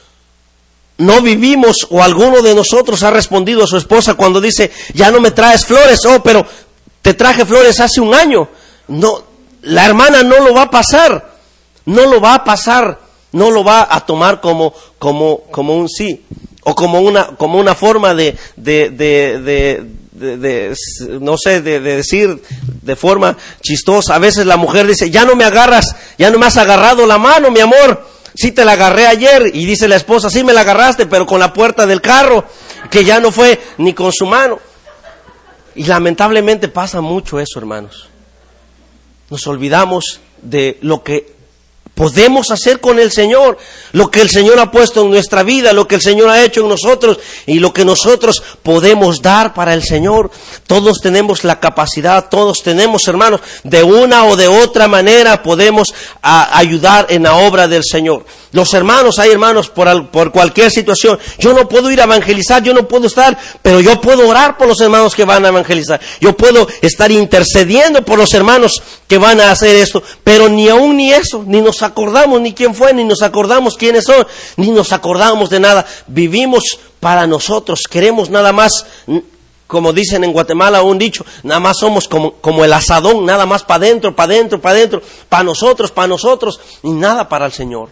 No vivimos, o alguno de nosotros ha respondido a su esposa cuando dice, ya no me traes flores, oh, pero te traje flores hace un año. No, la hermana no lo va a pasar, no lo va a pasar. No lo va a tomar como, como, como un sí, o como una, como una forma de, de, de, de, de, de no sé, de, de decir de forma chistosa. A veces la mujer dice, ya no me agarras, ya no me has agarrado la mano, mi amor. Sí te la agarré ayer. Y dice la esposa, sí me la agarraste, pero con la puerta del carro, que ya no fue ni con su mano. Y lamentablemente pasa mucho eso, hermanos. Nos olvidamos de lo que podemos hacer con el Señor, lo que el Señor ha puesto en nuestra vida, lo que el Señor ha hecho en nosotros y lo que nosotros podemos dar para el Señor. Todos tenemos la capacidad, todos tenemos, hermanos, de una o de otra manera podemos a, ayudar en la obra del Señor. Los hermanos, hay hermanos por, por cualquier situación. Yo no puedo ir a evangelizar, yo no puedo estar, pero yo puedo orar por los hermanos que van a evangelizar. Yo puedo estar intercediendo por los hermanos que van a hacer esto, pero ni aún ni eso, ni nos acordamos ni quién fue, ni nos acordamos quiénes son, ni nos acordamos de nada. Vivimos para nosotros, queremos nada más, como dicen en Guatemala un dicho, nada más somos como, como el asadón, nada más para adentro, para adentro, para adentro, para nosotros, para nosotros, y nada para el Señor.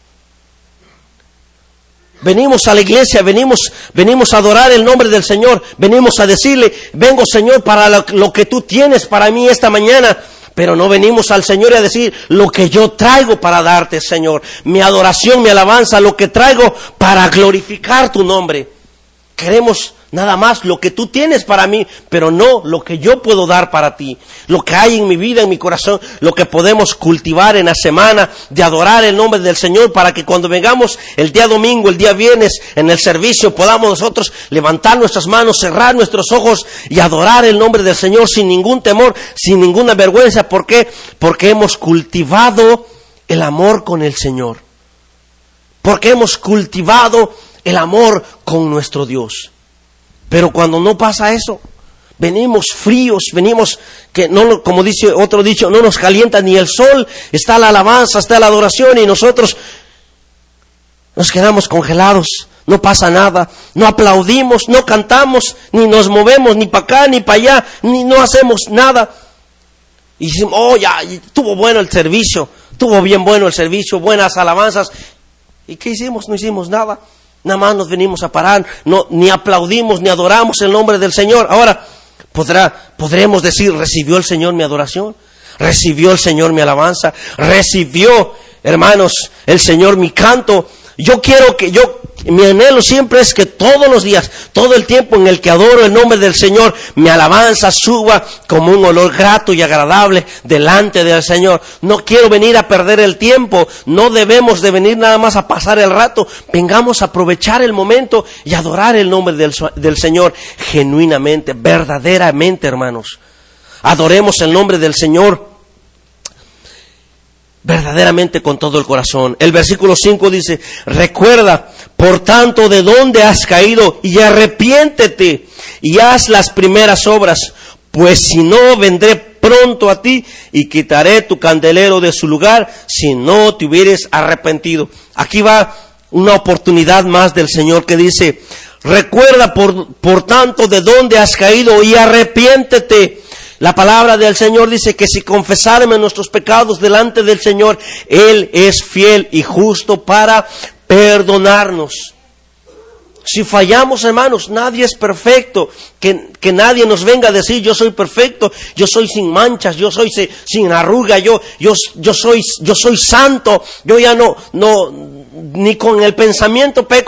Venimos a la iglesia, venimos, venimos a adorar el nombre del Señor, venimos a decirle, vengo Señor para lo, lo que tú tienes para mí esta mañana. Pero no venimos al Señor a decir lo que yo traigo para darte, Señor. Mi adoración, mi alabanza, lo que traigo para glorificar tu nombre. Queremos nada más lo que tú tienes para mí, pero no lo que yo puedo dar para ti. Lo que hay en mi vida, en mi corazón, lo que podemos cultivar en la semana de adorar el nombre del Señor para que cuando vengamos el día domingo, el día viernes, en el servicio, podamos nosotros levantar nuestras manos, cerrar nuestros ojos y adorar el nombre del Señor sin ningún temor, sin ninguna vergüenza. ¿Por qué? Porque hemos cultivado el amor con el Señor. Porque hemos cultivado el amor con nuestro Dios. Pero cuando no pasa eso, venimos fríos, venimos que no, como dice otro dicho, no nos calienta ni el sol, está la alabanza, está la adoración y nosotros nos quedamos congelados, no pasa nada, no aplaudimos, no cantamos, ni nos movemos ni para acá ni para allá, ni no hacemos nada. Y decimos, oh ya, estuvo bueno el servicio, estuvo bien bueno el servicio, buenas alabanzas. ¿Y qué hicimos? No hicimos nada. Nada más nos venimos a parar, no, ni aplaudimos, ni adoramos el nombre del Señor. Ahora, ¿podrá, podremos decir, recibió el Señor mi adoración? ¿Recibió el Señor mi alabanza? ¿Recibió, hermanos, el Señor mi canto? Yo quiero que yo, mi anhelo siempre es que todos los días, todo el tiempo en el que adoro el nombre del Señor, mi alabanza suba como un olor grato y agradable delante del Señor. No quiero venir a perder el tiempo, no debemos de venir nada más a pasar el rato, vengamos a aprovechar el momento y adorar el nombre del, del Señor genuinamente, verdaderamente, hermanos. Adoremos el nombre del Señor verdaderamente con todo el corazón. El versículo cinco dice, recuerda, por tanto, de dónde has caído y arrepiéntete y haz las primeras obras, pues si no, vendré pronto a ti y quitaré tu candelero de su lugar si no te hubieres arrepentido. Aquí va una oportunidad más del Señor que dice, recuerda por, por tanto de dónde has caído y arrepiéntete. La palabra del Señor dice que si confesáramos nuestros pecados delante del Señor, Él es fiel y justo para perdonarnos. Si fallamos, hermanos, nadie es perfecto. Que, que nadie nos venga a decir, yo soy perfecto, yo soy sin manchas, yo soy se, sin arruga, yo, yo, yo soy, yo soy santo, yo ya no, no, ni con el pensamiento peco.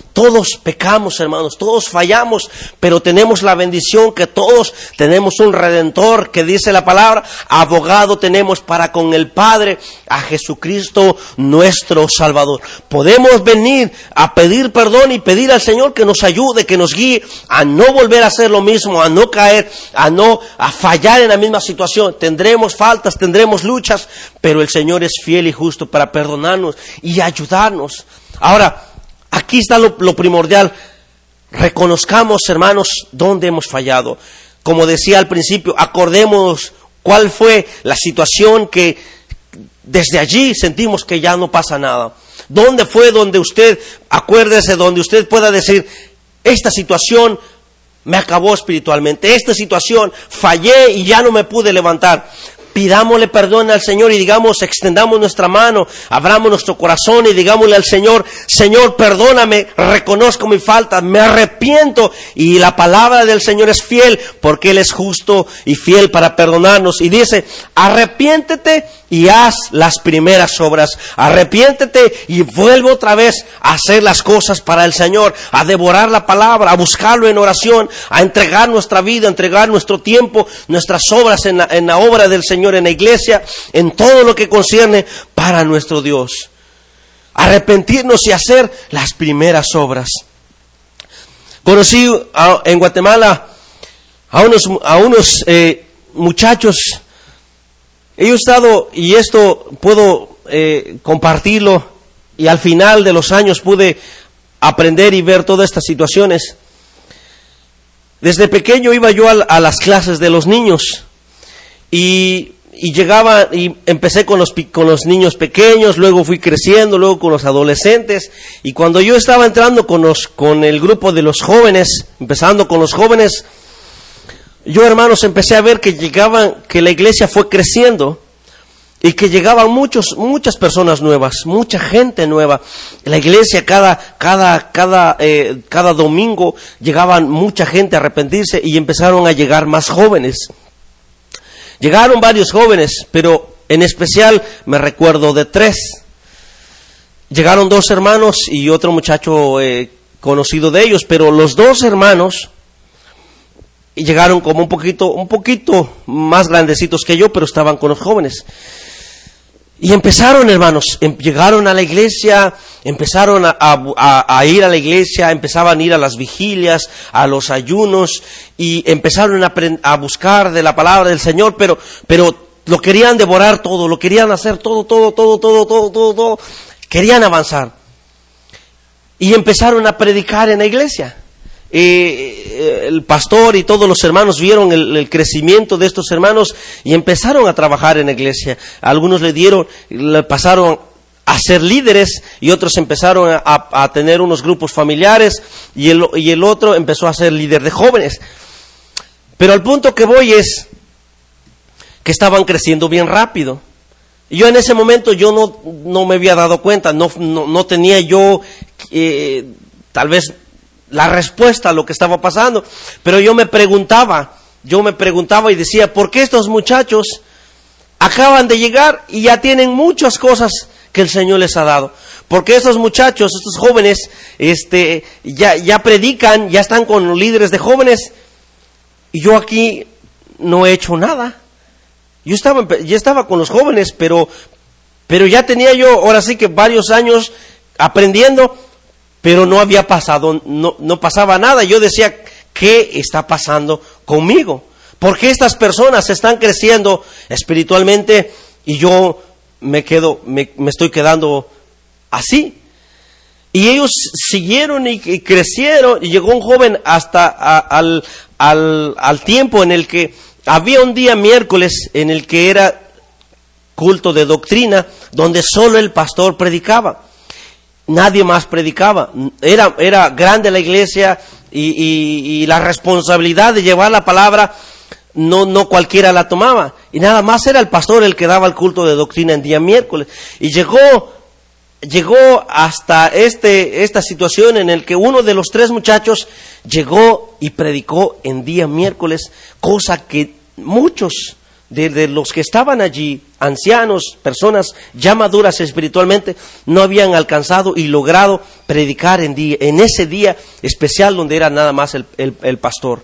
Todos pecamos, hermanos, todos fallamos, pero tenemos la bendición que todos tenemos un Redentor, que dice la palabra, abogado tenemos para con el Padre, a Jesucristo nuestro Salvador. Podemos venir a pedir perdón y pedir al Señor que nos ayude, que nos guíe a no volver a hacer lo mismo, a no caer, a no a fallar en la misma situación. Tendremos faltas, tendremos luchas, pero el Señor es fiel y justo para perdonarnos y ayudarnos. Ahora, aquí está lo, lo primordial. Reconozcamos, hermanos, dónde hemos fallado. Como decía al principio, acordémonos cuál fue la situación que desde allí sentimos que ya no pasa nada. ¿Dónde fue donde usted, acuérdese, donde usted pueda decir, esta situación me acabó espiritualmente, esta situación fallé y ya no me pude levantar? Pidámosle perdón al Señor y digamos, extendamos nuestra mano, abramos nuestro corazón y digámosle al Señor, Señor, perdóname, reconozco mi falta, me arrepiento. Y la palabra del Señor es fiel, porque Él es justo y fiel para perdonarnos. Y dice, arrepiéntete y haz las primeras obras. Arrepiéntete y vuelve otra vez a hacer las cosas para el Señor, a devorar la palabra, a buscarlo en oración, a entregar nuestra vida, a entregar nuestro tiempo, nuestras obras en la, en la obra del Señor, en la iglesia, en todo lo que concierne para nuestro Dios. Arrepentirnos y hacer las primeras obras. Conocí a, en Guatemala a unos, a unos eh, muchachos. He estado, y esto puedo eh, compartirlo, y al final de los años pude aprender y ver todas estas situaciones. Desde pequeño iba yo a, a las clases de los niños, y, y llegaba, y empecé con los, con los niños pequeños, luego fui creciendo, luego con los adolescentes, y cuando yo estaba entrando con, los, con el grupo de los jóvenes, empezando con los jóvenes, yo, hermanos, empecé a ver que llegaban, que la iglesia fue creciendo y que llegaban muchos, muchas personas nuevas, mucha gente nueva. La iglesia cada, cada, cada, eh, cada domingo llegaban mucha gente a arrepentirse y empezaron a llegar más jóvenes. Llegaron varios jóvenes, pero en especial me recuerdo de tres. Llegaron dos hermanos y otro muchacho eh, conocido de ellos, pero los dos hermanos y llegaron como un poquito, un poquito más grandecitos que yo, pero estaban con los jóvenes. Y empezaron, hermanos, em, llegaron a la iglesia, empezaron a, a, a ir a la iglesia, empezaban a ir a las vigilias, a los ayunos, y empezaron a, a buscar de la palabra del Señor, pero, pero lo querían devorar todo, lo querían hacer todo, todo, todo, todo, todo, todo, todo, querían avanzar. Y empezaron a predicar en la iglesia. Eh, el pastor y todos los hermanos vieron el, el crecimiento de estos hermanos y empezaron a trabajar en la iglesia. Algunos le dieron, le pasaron a ser líderes y otros empezaron a, a tener unos grupos familiares y el, y el otro empezó a ser líder de jóvenes. Pero al punto que voy es que estaban creciendo bien rápido. Y yo en ese momento yo no, no me había dado cuenta, no, no, no tenía yo eh, tal vez la respuesta a lo que estaba pasando, pero yo me preguntaba, yo me preguntaba y decía, ¿por qué estos muchachos acaban de llegar y ya tienen muchas cosas que el Señor les ha dado? ¿Por qué estos muchachos, estos jóvenes, este, ya, ya predican, ya están con los líderes de jóvenes y yo aquí no he hecho nada? Yo estaba, ya estaba con los jóvenes, pero, pero ya tenía yo, ahora sí que varios años aprendiendo, pero no había pasado, no, no pasaba nada. Yo decía, ¿qué está pasando conmigo? ¿Por qué estas personas están creciendo espiritualmente y yo me quedo, me, me estoy quedando así? Y ellos siguieron y, y crecieron, y llegó un joven hasta a, al, al, al tiempo en el que había un día miércoles en el que era culto de doctrina, donde solo el pastor predicaba. Nadie más predicaba. Era, era grande la iglesia y, y, y la responsabilidad de llevar la palabra no, no cualquiera la tomaba. Y nada más era el pastor el que daba el culto de doctrina en día miércoles. Y llegó, llegó hasta este, esta situación en el que uno de los tres muchachos llegó y predicó en día miércoles, cosa que muchos de, de los que estaban allí, ancianos, personas ya maduras espiritualmente, no habían alcanzado y logrado predicar en, día, en ese día especial donde era nada más el, el, el pastor.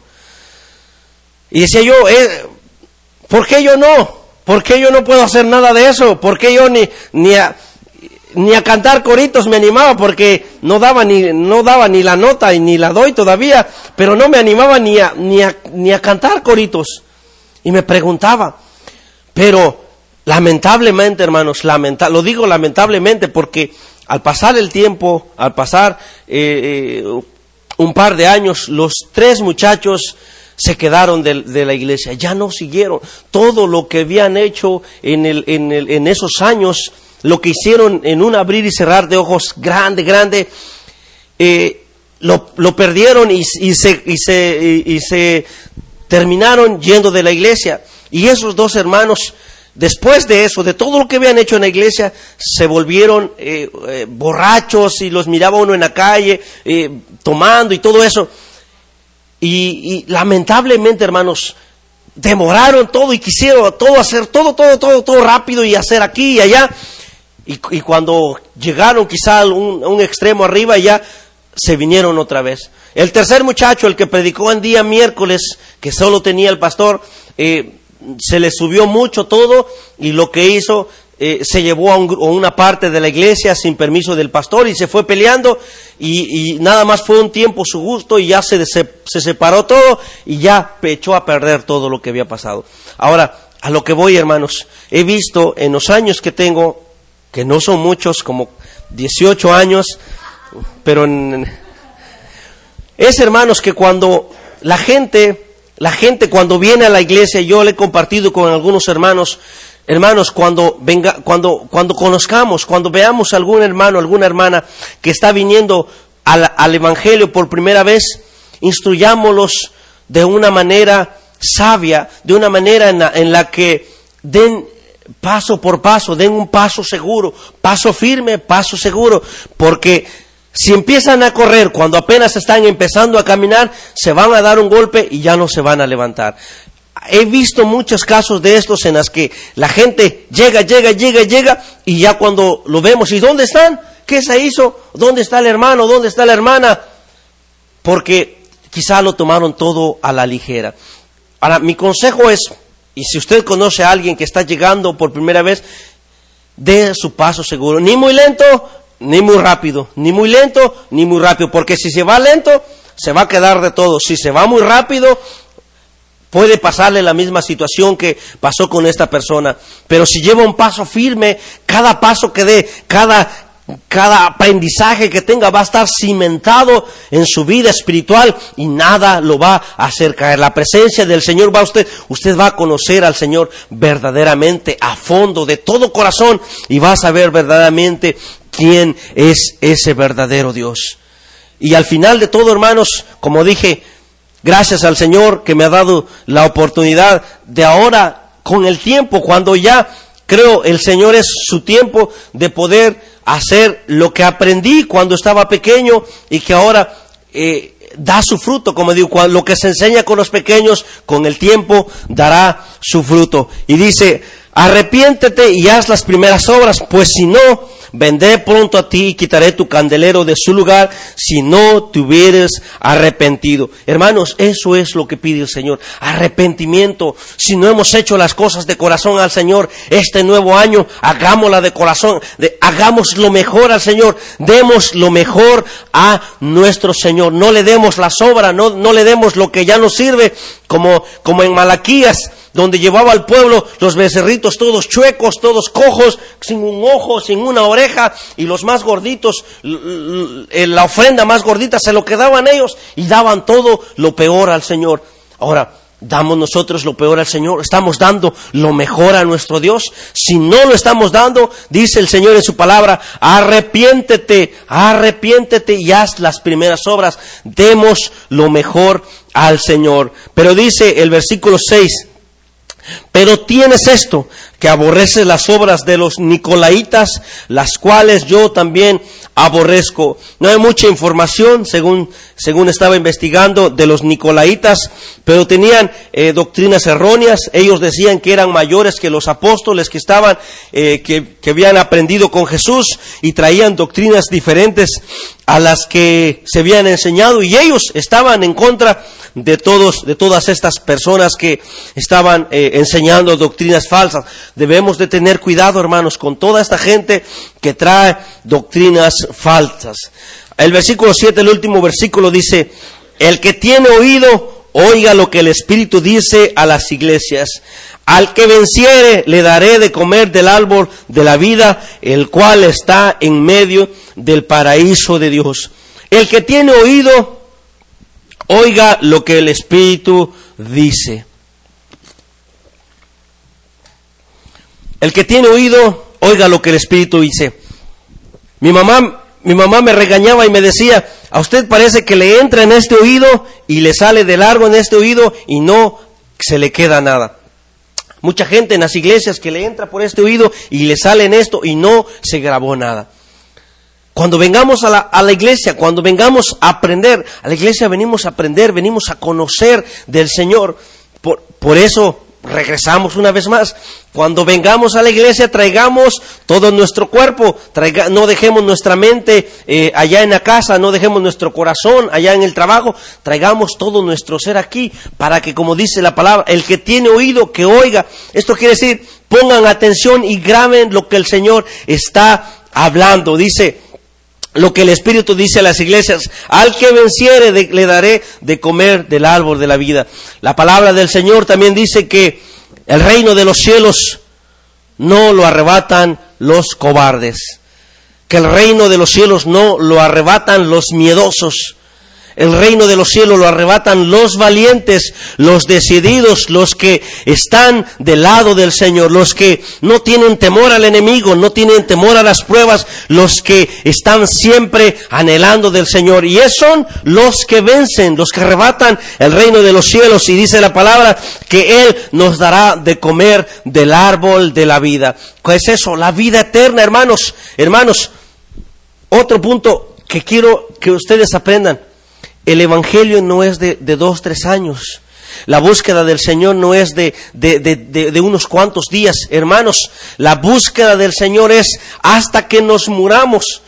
Y decía yo, eh, ¿por qué yo no? ¿Por qué yo no puedo hacer nada de eso? ¿Por qué yo ni, ni, a, ni a cantar coritos me animaba? Porque no daba ni, no daba ni la nota y ni la doy todavía, pero no me animaba ni a, ni a, ni a cantar coritos. Y me preguntaba, pero lamentablemente, hermanos, lamenta, lo digo lamentablemente porque al pasar el tiempo, al pasar eh, eh, un par de años, los tres muchachos se quedaron de, de la iglesia, ya no siguieron todo lo que habían hecho en, el, en, el, en esos años, lo que hicieron en un abrir y cerrar de ojos grande, grande, eh, lo, lo perdieron y, y, se, y, se, y, y se terminaron yendo de la iglesia. Y esos dos hermanos, después de eso, de todo lo que habían hecho en la iglesia, se volvieron eh, eh, borrachos y los miraba uno en la calle, eh, tomando y todo eso. Y, y lamentablemente, hermanos, demoraron todo y quisieron todo hacer, todo, todo, todo, todo rápido y hacer aquí y allá. Y, y cuando llegaron quizá a un, a un extremo arriba, ya se vinieron otra vez. El tercer muchacho, el que predicó en día miércoles, que solo tenía el pastor, eh, se le subió mucho todo y lo que hizo, eh, se llevó a, un, a una parte de la iglesia sin permiso del pastor y se fue peleando y, y nada más fue un tiempo su gusto y ya se, se, se separó todo y ya echó a perder todo lo que había pasado. Ahora, a lo que voy, hermanos, he visto en los años que tengo, que no son muchos, como dieciocho años, pero en, es, hermanos, que cuando la gente... La gente cuando viene a la iglesia, yo le he compartido con algunos hermanos, hermanos, cuando venga, cuando, cuando conozcamos, cuando veamos a algún hermano, alguna hermana que está viniendo al, al evangelio por primera vez, instruyámoslos de una manera sabia, de una manera en la, en la que den paso por paso, den un paso seguro, paso firme, paso seguro, porque si empiezan a correr cuando apenas están empezando a caminar, se van a dar un golpe y ya no se van a levantar. He visto muchos casos de estos en los que la gente llega, llega, llega, llega y ya cuando lo vemos, ¿y dónde están? ¿Qué se hizo? ¿Dónde está el hermano? ¿Dónde está la hermana? Porque quizá lo tomaron todo a la ligera. Ahora, mi consejo es, y si usted conoce a alguien que está llegando por primera vez, dé su paso seguro, ni muy lento, ni muy rápido, ni muy lento, ni muy rápido, porque si se va lento, se va a quedar de todo. Si se va muy rápido, puede pasarle la misma situación que pasó con esta persona. Pero si lleva un paso firme, cada paso que dé, cada, cada aprendizaje que tenga va a estar cimentado en su vida espiritual y nada lo va a hacer caer. La presencia del Señor va a usted, usted va a conocer al Señor verdaderamente, a fondo, de todo corazón, y va a saber verdaderamente quién es ese verdadero Dios. Y al final de todo, hermanos, como dije, gracias al Señor que me ha dado la oportunidad de ahora, con el tiempo, cuando ya creo el Señor es su tiempo de poder hacer lo que aprendí cuando estaba pequeño y que ahora eh, da su fruto, como digo, lo que se enseña con los pequeños, con el tiempo dará su fruto. Y dice, arrepiéntete y haz las primeras obras, pues si no, vendré pronto a ti y quitaré tu candelero de su lugar si no te hubieras arrepentido. Hermanos, eso es lo que pide el Señor, arrepentimiento. Si no hemos hecho las cosas de corazón al Señor este nuevo año, hagámosla de corazón, de, hagamos lo mejor al Señor, demos lo mejor a nuestro Señor, no le demos la sobra, no, no le demos lo que ya nos sirve, como, como en Malaquías, donde llevaba al pueblo los becerritos todos chuecos, todos cojos, sin un ojo, sin una oreja, y los más gorditos, la ofrenda más gordita se lo quedaban ellos y daban todo lo peor al Señor. Ahora, ¿damos nosotros lo peor al Señor? ¿Estamos dando lo mejor a nuestro Dios? Si no lo estamos dando, dice el Señor en su palabra, arrepiéntete, arrepiéntete y haz las primeras obras. Demos lo mejor al Señor. Pero dice el versículo seis, pero tienes esto, que que aborrece las obras de los nicolaitas, las cuales yo también aborrezco. No hay mucha información, según, según estaba investigando, de los nicolaitas, pero tenían eh, doctrinas erróneas. Ellos decían que eran mayores que los apóstoles, que estaban, eh, que, que habían aprendido con Jesús, y traían doctrinas diferentes a las que se habían enseñado, y ellos estaban en contra de todos, de todas estas personas que estaban eh, enseñando doctrinas falsas. Debemos de tener cuidado, hermanos, con toda esta gente que trae doctrinas falsas. El versículo siete, el último versículo, dice: el que tiene oído, oiga lo que el Espíritu dice a las iglesias. Al que venciere, le daré de comer del árbol de la vida, el cual está en medio del paraíso de Dios. El que tiene oído, oiga lo que el Espíritu dice. El que tiene oído, oiga lo que el Espíritu dice. Mi mamá, mi mamá me regañaba y me decía: a usted parece que le entra en este oído y le sale de largo en este oído y no se le queda nada. Mucha gente en las iglesias que le entra por este oído y le sale en esto y no se grabó nada. Cuando vengamos a la, a la iglesia, cuando vengamos a aprender, a la iglesia venimos a aprender, venimos a conocer del Señor. Por, por eso regresamos una vez más. Cuando vengamos a la iglesia, traigamos todo nuestro cuerpo, traiga, no dejemos nuestra mente eh, allá en la casa, no dejemos nuestro corazón allá en el trabajo, traigamos todo nuestro ser aquí, para que, como dice la palabra, el que tiene oído, que oiga. Esto quiere decir, pongan atención y graben lo que el Señor está hablando. Dice lo que el Espíritu dice a las iglesias: al que venciere de, le daré de comer del árbol de la vida. La palabra del Señor también dice que el reino de los cielos no lo arrebatan los cobardes, que el reino de los cielos no lo arrebatan los miedosos. El reino de los cielos lo arrebatan los valientes, los decididos, los que están del lado del Señor, los que no tienen temor al enemigo, no tienen temor a las pruebas, los que están siempre anhelando del Señor. Y esos son los que vencen, los que arrebatan el reino de los cielos. Y dice la palabra que Él nos dará de comer del árbol de la vida. ¿Qué es eso? La vida eterna, hermanos. Hermanos, otro punto que quiero que ustedes aprendan. El evangelio no es de, de dos, tres años. La búsqueda del Señor no es de, de, de, de, de unos cuantos días. Hermanos, la búsqueda del Señor es hasta que nos muramos.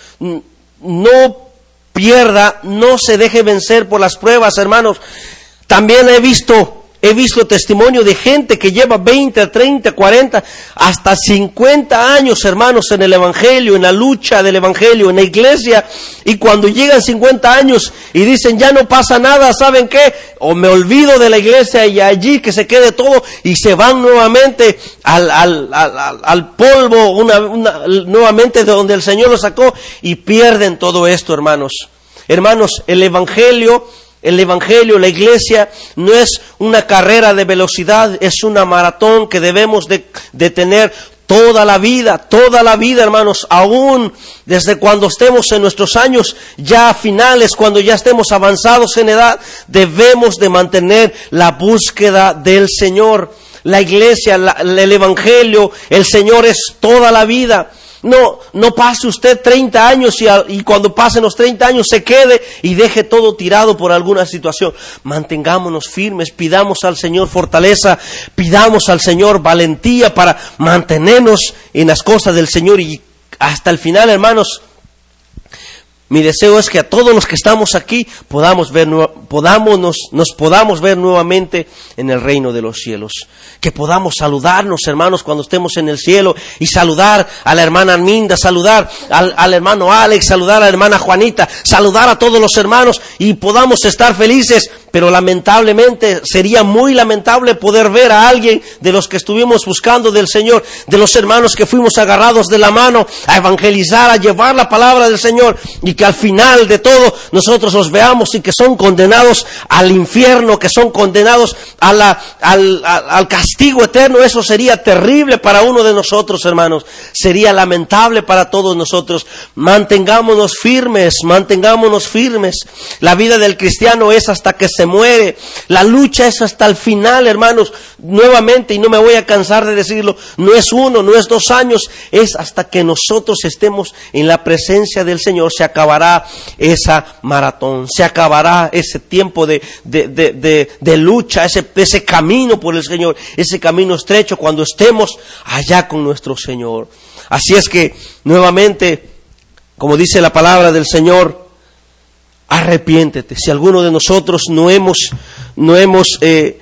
No pierda, no se deje vencer por las pruebas, hermanos. También he visto... He visto testimonio de gente que lleva veinte, treinta, cuarenta, hasta cincuenta años, hermanos, en el evangelio, en la lucha del evangelio, en la iglesia. Y cuando llegan cincuenta años y dicen: ya no pasa nada, ¿saben qué? O me olvido de la iglesia y allí que se quede todo, y se van nuevamente al, al, al, al polvo, una, una, nuevamente de donde el Señor los sacó, y pierden todo esto, hermanos. Hermanos, el evangelio... El evangelio, la iglesia, no es una carrera de velocidad, es una maratón que debemos de, de tener toda la vida, toda la vida, hermanos, aún desde cuando estemos en nuestros años ya finales, cuando ya estemos avanzados en edad, debemos de mantener la búsqueda del Señor. La iglesia, la, el evangelio, el Señor es toda la vida. No, no pase usted treinta años y, a, y cuando pasen los treinta años se quede y deje todo tirado por alguna situación. Mantengámonos firmes, pidamos al Señor fortaleza, pidamos al Señor valentía para mantenernos en las cosas del Señor, y hasta el final, hermanos. Mi deseo es que a todos los que estamos aquí podamos ver, podamos, nos, nos podamos ver nuevamente en el reino de los cielos. Que podamos saludarnos, hermanos, cuando estemos en el cielo, y saludar a la hermana Arminda, saludar al, al hermano Alex, saludar a la hermana Juanita, saludar a todos los hermanos, y podamos estar felices. Pero lamentablemente, sería muy lamentable poder ver a alguien de los que estuvimos buscando del Señor, de los hermanos que fuimos agarrados de la mano a evangelizar, a llevar la palabra del Señor, y que al final de todo nosotros los veamos y que son condenados al infierno, que son condenados a la, al, al, al castigo eterno. Eso sería terrible para uno de nosotros, hermanos. Sería lamentable para todos nosotros. Mantengámonos firmes, mantengámonos firmes. La vida del cristiano es hasta que se muere. La lucha es hasta el final, hermanos. Nuevamente, y no me voy a cansar de decirlo, no es uno, no es dos años, es hasta que nosotros estemos en la presencia del Señor. Se acabará esa maratón, se acabará ese tiempo de, de, de, de, de lucha, ese, ese camino por el Señor, ese camino estrecho cuando estemos allá con nuestro Señor. Así es que, nuevamente, como dice la palabra del Señor, arrepiéntete. Si alguno de nosotros no hemos, no hemos eh,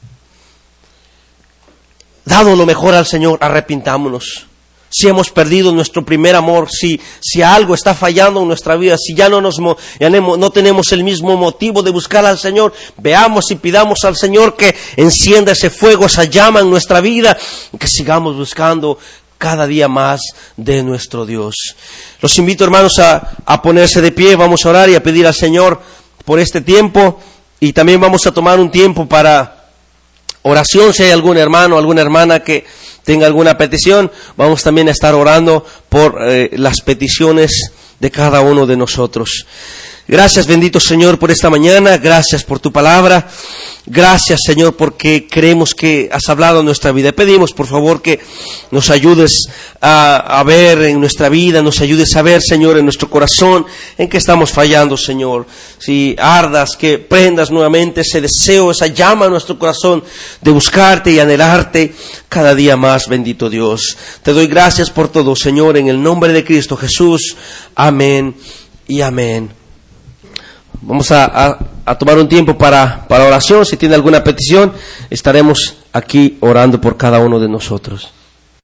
dado lo mejor al Señor, arrepintámonos. Si hemos perdido nuestro primer amor, si, si algo está fallando en nuestra vida, si ya no nos ya no, no tenemos el mismo motivo de buscar al Señor, veamos y pidamos al Señor que encienda ese fuego, esa llama en nuestra vida, y que sigamos buscando cada día más de nuestro Dios. Los invito, hermanos, a, a ponerse de pie. Vamos a orar y a pedir al Señor por este tiempo, y también vamos a tomar un tiempo para oración. Si hay algún hermano, alguna hermana que tenga alguna petición, vamos también a estar orando por eh, las peticiones de cada uno de nosotros. Gracias, bendito Señor, por esta mañana. Gracias por tu palabra. Gracias, Señor, porque creemos que has hablado en nuestra vida. Pedimos, por favor, que nos ayudes a, a ver en nuestra vida, nos ayudes a ver, Señor, en nuestro corazón, en que estamos fallando, Señor. Si ardas, que prendas nuevamente ese deseo, esa llama en nuestro corazón de buscarte y anhelarte cada día más, bendito Dios. Te doy gracias por todo, Señor, en el nombre de Cristo Jesús. Amén y amén. Vamos a, a, a tomar un tiempo para, para oración. Si tiene alguna petición, estaremos aquí orando por cada uno de nosotros.